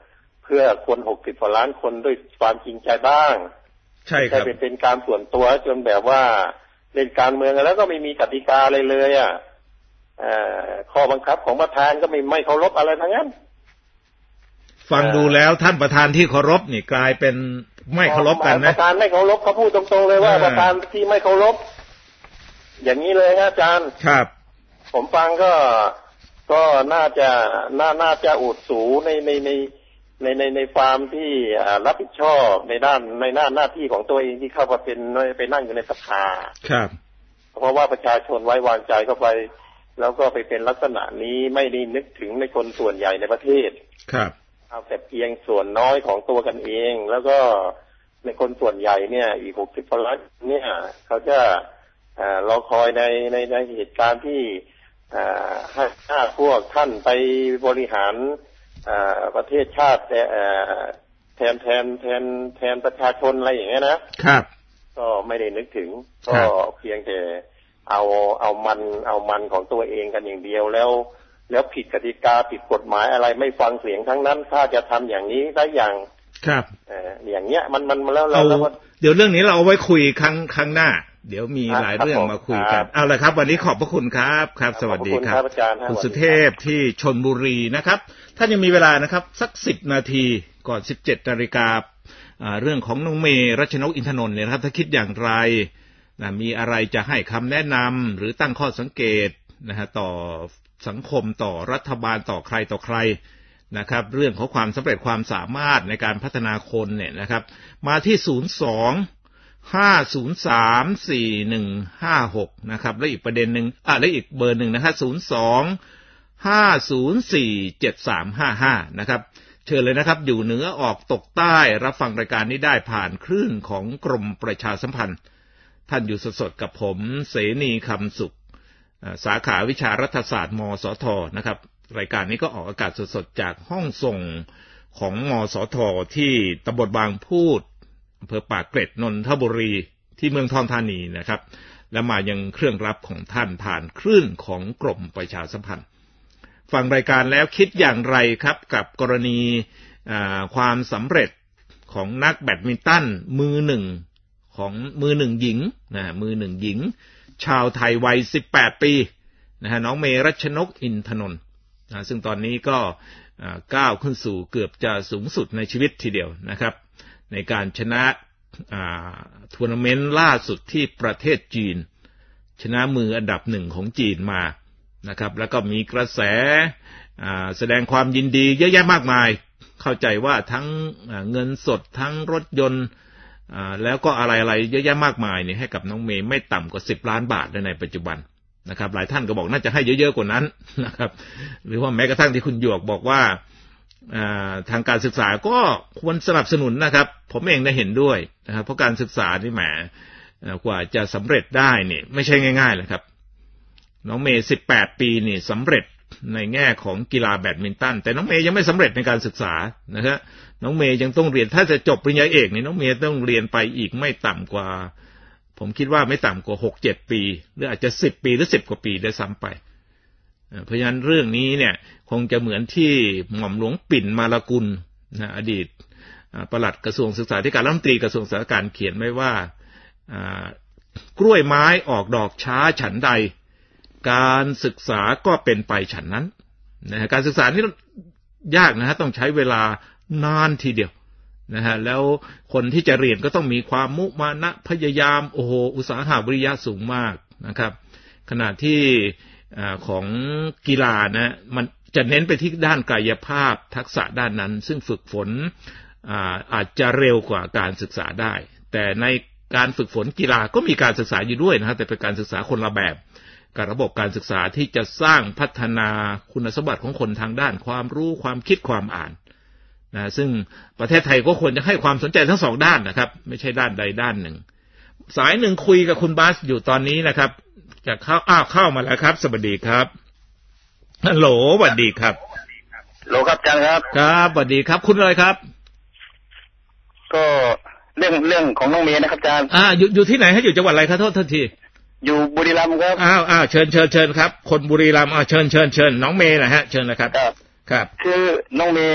เพื่อคนหกสิบกว่าล้านคนด้วยความจริงใจบ้างใช่ครับเป็นเป็นการส่วนตัวจนแบบว่าเล่นการเมืองแล้วก็ไม่มีกติกาอะไรเลยอ่ะข้อบังคับของประธานก็ไม่ไม่เคารพอะไรทั้งนั้นฟังดูแล้วท่านประธานที่เคารพนี่กลายเป็นไม่เคารพกันนะประธานไม่เคารพเขาพูดตรงๆเลยว่าประธานที่ไม่เคารพอย่างนี้เลยครับอาจารย์ครับผมฟังก็ก็น่าจะน่าน่าจะอุดสูในในในในในในฟาร์มที่รับผิดชอบในด้านในหน้าหน้าที่ของตัวเองที่เข้ามาเป็นไปนั่งอยู่ในสภาครับเพราะว่าประชาชนไว้วางใจเข้าไปแล้วก็ไปเป็นลักษณะนี้ไม่ได้นึกถึงในคนส่วนใหญ่ในประเทศครับเอาแต่เพียงส่วนน้อยของตัวกันเองแล้วก็ในคนส่วนใหญ่เนี่ยอีกหกสิบล้านเนี่ยเขาจะรอคอยในในในเหตุการณ์ที่ถ้าพวกท่านไปบริหารประเทศชาติแทนแทนแทนแทนประชาชนอะไรอย่างเงี้ยนะครับก็ไม่ได้นึกถึงก็เพียงแต่เอาเอามันเอามันของตัวเองกันอย่างเดียวแล้วแล้วผิดกติกาผิดกฎหมายอะไรไม่ฟังเสียงทั้งนั้นถ้าจะทำอย่างนี้ได้อย่างครับเอ่ออย่างเงี้ยมันมันแล้วเราเดี๋ยวเรื่องนี้เราเอาไว้คุยครั้งครั้งหน้าเดี๋ยวมีหลายเรื่องมาคุยกันเอาละครับวันนี้ขอบพระคุณครับครับสวัสดีครับคุณสุเทพที่ชลบุรีนะครับท่านยังมีเวลานะครับสักสิบนาทีก่อน สิบเจ็ดนาฬิกา อ่าเรื่องของน้องเมย์รัชนกอินทนนท์เนี่ยครับถ้าคิดอย่างไรนะมีอะไรจะให้คำแนะนำหรือตั้งข้อสังเกตนะฮะต่อสังคมต่อรัฐบาลต่อใครต่อใครนะครับเรื่องของความสำเร็จความสามารถในการพัฒนาคนเนี่ยนะครับมาที่ศูนย์ สอง ห้า ศูนย์ สาม สี่ หนึ่ง ห้า หกนะครับและอีกประเด็นนึงอ่ะและอีกเบอร์นึงนะครับศูนย์ สอง ห้า ศูนย์ สี่ เจ็ด สาม ห้า ห้านะครับเชิญเลยนะครับอยู่เหนือออกตกใต้รับฟังรายการนี้ได้ผ่านคลื่นของกรมประชาสัมพันธ์ท่านอยู่สดๆกับผมเสนีคำสุขสาขาวิชารัฐศาสตร์มสทนะครับรายการนี้ก็ออกอากาศสดๆจากห้องส่งของมสทที่ตำบลบางพูดอำเภอปากเกร็ดนนทบุรีที่เมืองทองธานีนะครับและมายังเครื่องรับของท่านผ่านคลื่นของกรมประชาสัมพันธ์ฟังรายการแล้วคิดอย่างไรครับกับกรณีความสำเร็จของนักแบดมินตันมือหนึ่งของมือหนึ่งหญิงนะมือหนึ่งหญิงชาวไทยวัยสิบแปดปีนะฮะน้องเมรัชนกอินทนนท์นะซึ่งตอนนี้ก็ก้าวขึ้นสู่เกือบจะสูงสุดในชีวิตทีเดียวนะครับในการชนะทัวร์นาเมนต์ล่าสุดที่ประเทศจีนชนะมืออันดับหนึ่งของจีนมานะครับแล้วก็มีกระแสแสดงความยินดีเยอะแยะมากมายเข้าใจว่าทั้งเงินสดทั้งรถยนต์แล้วก็อะไรๆเยอะแยะมากมายเนี่ยให้กับน้องเมย์ไม่ต่ำกว่าสิบล้านบาทในปัจจุบันนะครับหลายท่านก็บอกน่าจะให้เยอะๆกว่านั้นนะครับหรือว่าแม้กระทั่งที่คุณหยวกบอกว่าทางการศึกษาก็ควรสนับสนุนนะครับผมเองได้เห็นด้วยนะครับเพราะการศึกษานี่แหมกว่าจะสำเร็จได้เนี่ยไม่ใช่ง่ายๆเลยครับน้องเมย์สิบแปดปีนี่สำเร็จในแง่ของกีฬาแบดมินตันแต่น้องเมย์ยังไม่สำเร็จในการศึกษานะครับน้องเมย์ยังต้องเรียนถ้าจะจบปริญญาเอกนี่น้องเมย์ต้องเรียนไปอีกไม่ต่ำกว่าผมคิดว่าไม่ต่ำกว่า หกเจ็ด ปีหรืออาจจะสิบปีหรือสิบกว่าปีได้ซ้ำไปเพราะฉะนั้นเรื่องนี้เนี่ยคงจะเหมือนที่หม่อมหลวงปิ่นมาลกุลนะอดีตปลัดกระทรวงศึกษาธิการรัฐมนตรีกระทรวงศึกษาธิการเขียนไว้ว่ากล้วยไม้ออกดอกช้าฉันใดการศึกษาก็เป็นไปฉันนั้นนะการศึกษานี่ยากนะฮะต้องใช้เวลานานทีเดียวนะฮะแล้วคนที่จะเรียนก็ต้องมีความมุมานะพยายามโอ้โหอุตสาหะวิริยะสูงมากนะครับขณะที่ของกีฬานะมันจะเน้นไปที่ด้านกายภาพทักษะด้านนั้นซึ่งฝึกฝน อาอาจจะเร็วกว่าการศึกษาได้แต่ในการฝึกฝนกีฬาก็มีการศึกษาอยู่ด้วยนะฮะแต่เป็นการศึกษาคนละแบบกับระบบการศึกษาที่จะสร้างพัฒนาคุณสมบัติของคนทางด้านความรู้ความคิดความอ่านนะซึ่งประเทศไทยก็ควรจะให้ความสนใจทั้งสองด้านนะครับไม่ใช่ด้านใดด้านหนึ่งสายหนึ่งคุยกับคุณบาสอยู่ตอนนี้นะครับจะเข้าอ้าวเข้ามาแล้วครับสวัสดีครับฮัลโหลสวัสดีครับฮัลโหลครับอาจารย์ครับครับสวัสดีครับคุณอะไรครับก็เรื่องเรื่องของน้องเมย์นะครับอาจารย์อ่าอยู่อยู่ที่ไหนฮะอยู่จังหวัดอะไรครับโทษทันทีอยู่บุรีรัมย์ครับอ้าวอ้าวเชิญเชิญเชิญครับคนบุรีรัมย์อ่าเชิญเชิญเชิญน้องเมย์นะฮะเชิญนะครับครับครับคือน้องเมย์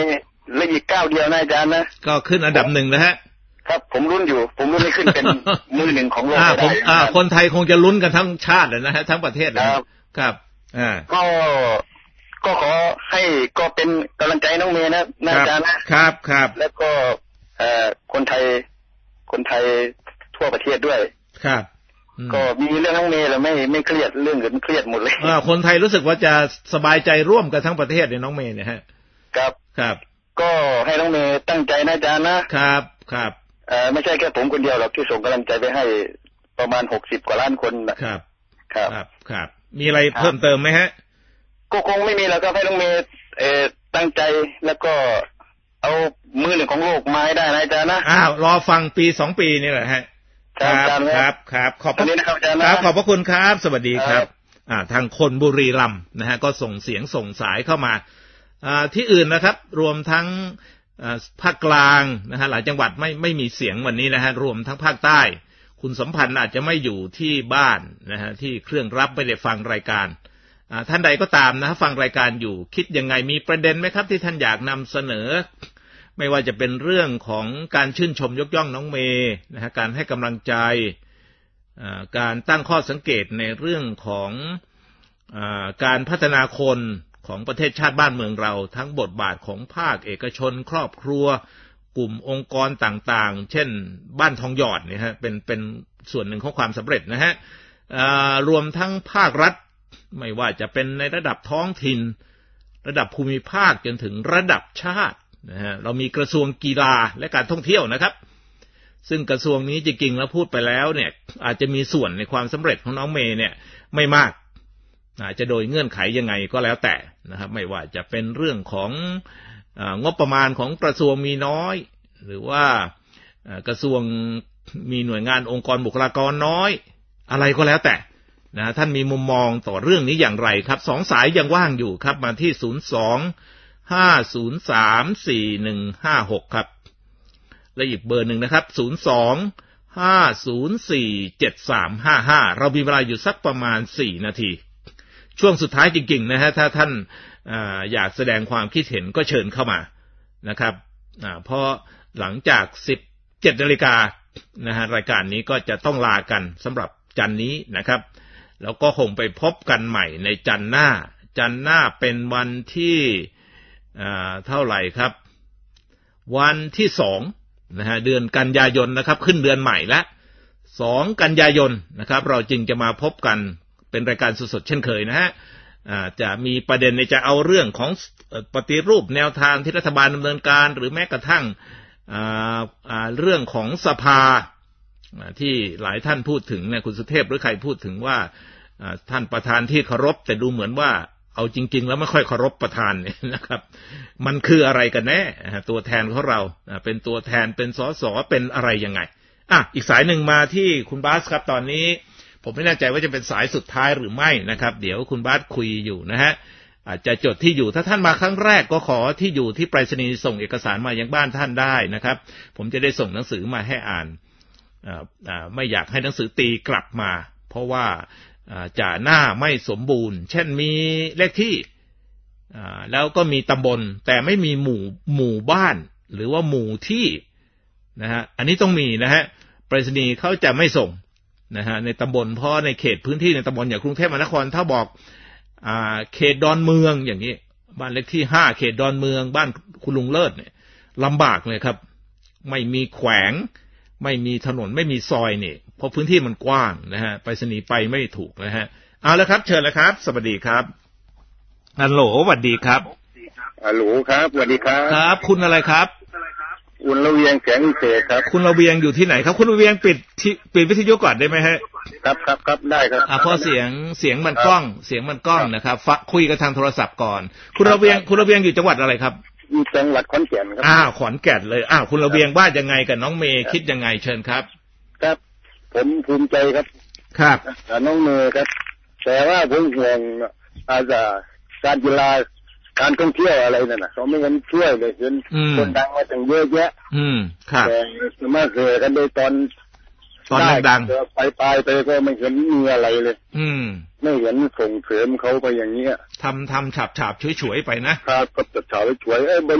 เลยอีกก้าวเดียวนะอาจารย์นะก็ขึ้นอันดับหนึ่งนะฮะครับผมลุ้นอยู่ผมลุ้นให้ขึ้นเป็นมือหนึ่งของโลกได้อ่าคนไทยคงจะลุ้นกันทั้งชาติเลยนะฮะทั้งประเทศนะครับครับอ่าก็ก็ขอให้ก็เป็นกำลังใจน้องเมย์นะอาจารย์นะครับครับแล้วก็เอ่อคนไทยคนไทยทั่วประเทศด้วยครับก็มีเรื่องน้องเมย์แล้วไม่ไม่เครียดเรื่องอื่นเครียดหมดเลยอ่าคนไทยรู้สึกว่าจะสบายใจร่วมกันทั้งประเทศเนี่ยน้องเมย์เนี่ยฮะครับครับก็ให้น้องเมย์ตั้งใจนะอาจารย์นะครับครับเอ่อไม่ใช่แค่ผมคนเดียวหรอกที่ส่งกำลังใจไปให้ประมาณหกสิบกว่าล้านคนนะครับครับครับครับมีอะไรเพิ่มเติมไหมฮะก็คงไม่มีแล้วก็ให้น้องเมย์เอ่อตั้งใจแล้วก็เอามือหนึ่งของโลกมาให้ได้นะอาจารย์นะอ้าวรอฟังปีสองปีนี่แหละฮะครับครับครับขอบคุณครับขอบพระคุณครับสวัสดีครับอ่าทางคนบุรีรัมย์นะฮะก็ส่งเสียงส่งสายเข้ามาอ่าที่อื่นนะครับรวมทั้งภาคกลางนะฮะหลายจังหวัดไม่ไม่มีเสียงวันนี้นะฮะรวมทั้งภาคใต้คุณสัมพันธ์อาจจะไม่อยู่ที่บ้านนะฮะที่เครื่องรับไม่ได้ฟังรายการท่านใดก็ตามนะฟังรายการอยู่คิดยังไงมีประเด็นไหมครับที่ท่านอยากนำเสนอไม่ว่าจะเป็นเรื่องของการชื่นชมยกย่องน้องเมย์นะฮะการให้กำลังใจการตั้งข้อสังเกตในเรื่องของการพัฒนาคนของประเทศชาติบ้านเมืองเราทั้งบทบาทของภาคเอกชนครอบครัวกลุ่มองค์กรต่างๆเช่นบ้านทองหยอดเนี่ยฮะเป็นเป็นส่วนหนึ่งของความสำเร็จนะฮะรวมทั้งภาครัฐไม่ว่าจะเป็นในระดับท้องถิ่นระดับภูมิภาคจนถึงระดับชาตินะฮะเรามีกระทรวงกีฬาและการท่องเที่ยวนะครับซึ่งกระทรวงนี้จริงๆแล้วพูดไปแล้วเนี่ยอาจจะมีส่วนในความสำเร็จของน้องเมย์เนี่ยไม่มากอาจจะโดยเงื่อนไขยังไงก็แล้วแต่นะครับไม่ว่าจะเป็นเรื่องของเอ่องบประมาณของกระทรวงมีน้อยหรือว่ากระทรวงมีหน่วยงานองค์กรบุคลากรน้อยอะไรก็แล้วแต่นะท่านมีมุมมองต่อเรื่องนี้อย่างไรครับสองสายยังว่างอยู่ครับมาที่ศูนย์ สอง ห้า ศูนย์ สาม สี่ หนึ่ง ห้า หกครับและอีกเบอร์หนึ่งนะครับศูนย์ สอง ห้า ศูนย์ สี่ เจ็ด สาม ห้า ห้าเรามีเวลาอยู่สักประมาณสี่นาทีช่วงสุดท้ายจริงๆนะฮะถ้าท่านออยากแสดงความคิดเห็นก็เชิญเข้ามานะครับเพราะหลังจาก สิบเจ็ดนาฬิกานะฮะรายการนี้ก็จะต้องลากันสำหรับจันทร์นี้นะครับแล้วก็คงไปพบกันใหม่ในจันทร์หน้าจันทร์หน้าเป็นวันที่เท่าไหร่ครับวันที่สองนะฮะเดือนกันยายนนะครับขึ้นเดือนใหม่แล้วสองกันยายนนะครับเราจึงจะมาพบกันเป็นรายการสดๆเช่นเคยนะฮะจะมีประเด็นในจะเอาเรื่องของปฏิรูปแนวทางที่รัฐบาลดำเนินการหรือแม้กระทั่งเรื่องของสภาที่หลายท่านพูดถึงเนี่ยคุณสุเทพหรือใครพูดถึงว่าท่านประธานที่เคารพแต่ดูเหมือนว่าเอาจริงๆแล้วไม่ค่อยเคารพประธานเนี่ยนะครับมันคืออะไรกันแน่ตัวแทนของเราเป็นตัวแทนเป็นสสเป็นอะไรยังไงอ่ะอีกสายหนึ่งมาที่คุณบาสครับตอนนี้ผมไม่แน่ใจว่าจะเป็นสายสุดท้ายหรือไม่นะครับเดี๋ยวคุณบาสคุยอยู่นะฮะอาจจะจดที่อยู่ถ้าท่านมาครั้งแรกก็ขอที่อยู่ที่ไปรษณีย์ส่งเอกสารมายังบ้านท่านได้นะครับผมจะได้ส่งหนังสือมาให้อ่านไม่อยากให้หนังสือตีกลับมาเพราะว่าจะหน้าไม่สมบูรณ์เช่นมีเลขที่แล้วก็มีตำบลแต่ไม่มีหมู่หมู่บ้านหรือว่าหมู่ที่นะฮะอันนี้ต้องมีนะฮะไปรษณีย์เขาจะไม่ส่งนะฮะในตำบลเพราะในเขตพื้นที่ในตำบลอย่างกรุงเทพมหานครถ้าบอกอ่าเขตดอนเมืองอย่างนี้บ้านเลขที่ห้าเขตดอนเมืองบ้านคุณลุงเลิศเนี่ยลำบากเลยครับไม่มีแขวงไม่มีถนนไม่มีซอยนี่เพราะพื้นที่มันกว้างนะฮะไปรษณีย์ไปไม่ถูกนะฮะเอาละครับเชิญเลยครับสวัสดีครับฮัลโหลสวัสดีครับฮัลโหลครับสวัสดีครับครับคุณอะไรครับคุณระเวียงแสงวิเศษครับคุณระเวียงอยู่ที่ไหนครับคุณระเวียงปิดปิดวิทยุก่อนได้ไหมฮะครับครับครับได้ครับอ่าเพราะเสียงเสียงมันกล้องเสียงมันกล้องนะครับฟังคุยกันทางโทรศัพท์ก่อนคุณระเวียงคุณระเวียงอยู่จังหวัดอะไรครับอยู่จังหวัดขอนแก่นครับอ้าวขอนแก่นเลยอ้าวคุณระเวียงว่ายังไงกับน้องเมย์คิดยังไงเชิญครับครับผมภูมิใจครับครับน้องเมย์ครับแต่ว่าผมห่วงอาจจะการกีฬาการท่องเที่ยวอะไรนั่นน่ะเขาไม่เห็นช่วยเลยเห็นคนดังมาตั้งเยอะแยะอืมครับแต่มาเกิดกันโดยตอนตอนดังๆไปไปไปก็ไม่เห็นมีอะไรเลยอืมไม่เห็นส่งเสริมเขาไปอย่างเงี้ยทำทำฉับฉับช่วยๆไปนะครับก็จะฉาบช่วยเอ้บริษัท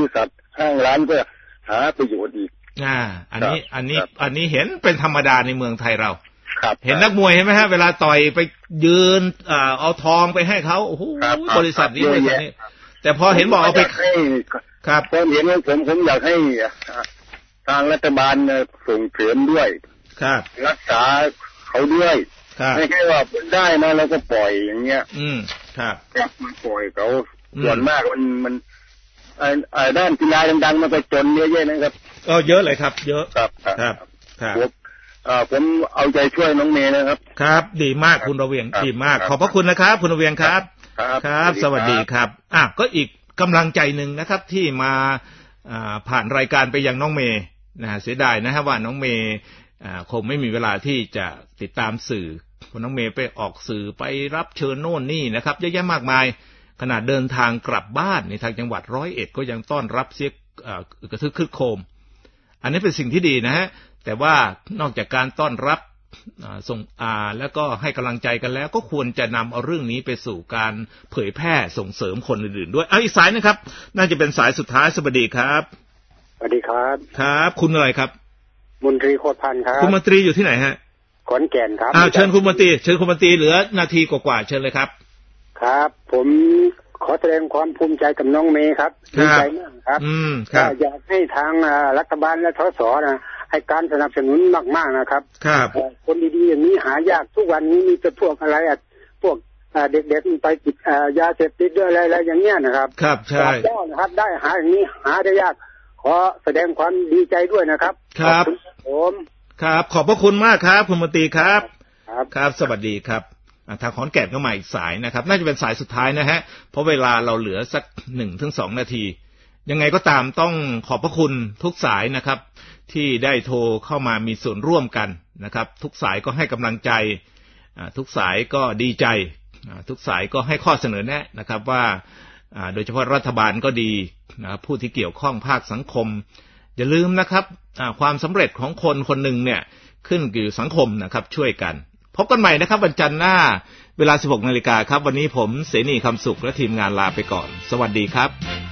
ห้างร้านก็หาประโยชน์อีกอ่าอันนี้อันนี้อันนี้เห็นเป็นธรรมดาในเมืองไทยเราเห็นนักมวยเห็นไหมฮะเวลาต่อยไปยืนอ่าเอาทองไปให้เขาโอ้โหบริษัทนี้บริษัทนี้แต่พอเห็นบอกเอาไปครับผมเห็นว่าผมผมอยากให้ทางรัฐบาลส่งเสริมด้วยครับรักษาเขาด้วยไม่ใช่ว่าได้นะแล้วก็ปล่อยอย่างเงี้ยอืมครับมันปล่อยเขาส่วนมากมันมันไอ้ด้านกีฬาดังๆมันไปจนเยอะแยะนะครับก็เยอะเลยครับเยอะครับครับครับผมเอาใจช่วยน้องเมย์นะครับครับดีมากคุณระเวียงดีมากขอบพระคุณนะครับคุณระเวียงครับครับสวัสดีครับอ่ะก็อีกกำลังใจหนึ่งนะครับที่มาผ่านรายการไปยังน้องเมย์นะเสียดายนะฮะว่าน้องเมย์คงไม่มีเวลาที่จะติดตามสื่อน้องเมย์ไปออกสื่อไปรับเชิญโน่นนี่นะครับเยอะแยะมากมายขณะเดินทางกลับบ้านในทางจังหวัดร้อยเอ็ดก็ยังต้อนรับเสียกระทึกคึกโครมอันนี้เป็นสิ่งที่ดีนะฮะแต่ว่านอกจากการต้อนรับส่งอาแล้วก็ให้กำลังใจกันแล้วก็ควรจะนำเอาเรื่องนี้ไปสู่การเผยแพร่ส่งเสริมคนอื่นๆด้วยเอาอีกสายนะครับน่าจะเป็นสายสุดท้ายสวัสดีครับสวัสดีครับครับคุณอะไรครับมนตรีโคตรพันธ์ครับคุณมนตรีอยู่ที่ไหนฮะขอนแก่นครับอ้าวเชิญคุณมนตรีเชิญคุณมนตรีเหลือนาทีกว่าๆเชิญเลยครับครับผมขอแสดงความภูมิใจกับน้องเมย์ครับดีใจมากครับอืมครับอยากให้ทางรัฐบาลและทศนะให้การสนับสนุนมากๆนะครับครับคนดีๆอย่างนี้หายากทุกวันนี้มีแต่พวกอะไรอ่ะพวกเด็กๆไปติดยาเสพติดด้วยอะไรๆอย่างเงี้ยนะครับครับใช่นะครับได้หาอย่างนี้หาได้ยากขอแสดงความดีใจด้วยนะครับครับผมครับขอบพระคุณมากครับคุณมนตรีครับครับครับสวัสดีครับทางขอนแก่นก็มาอีกสายนะครับน่าจะเป็นสายสุดท้ายนะฮะเพราะเวลาเราเหลือสักหนึ่งถึงสองนาทียังไงก็ตามต้องขอบพระคุณทุกสายนะครับที่ได้โทรเข้ามามีส่วนร่วมกันนะครับทุกสายก็ให้กำลังใจทุกสายก็ดีใจทุกสายก็ให้ข้อเสนอแนะนะครับว่าโดยเฉพาะรัฐบาลก็ดีนะครับผู้ที่เกี่ยวข้องภาคสังคมอย่าลืมนะครับความสำเร็จของคนคนหนึ่งเนี่ยขึ้นอยู่สังคมนะครับช่วยกันพบกันใหม่นะครับวันจันทร์หน้าเวลา สิบหกนาฬิกา นครับวันนี้ผมเสนีคำสุขและทีมงานลาไปก่อนสวัสดีครับ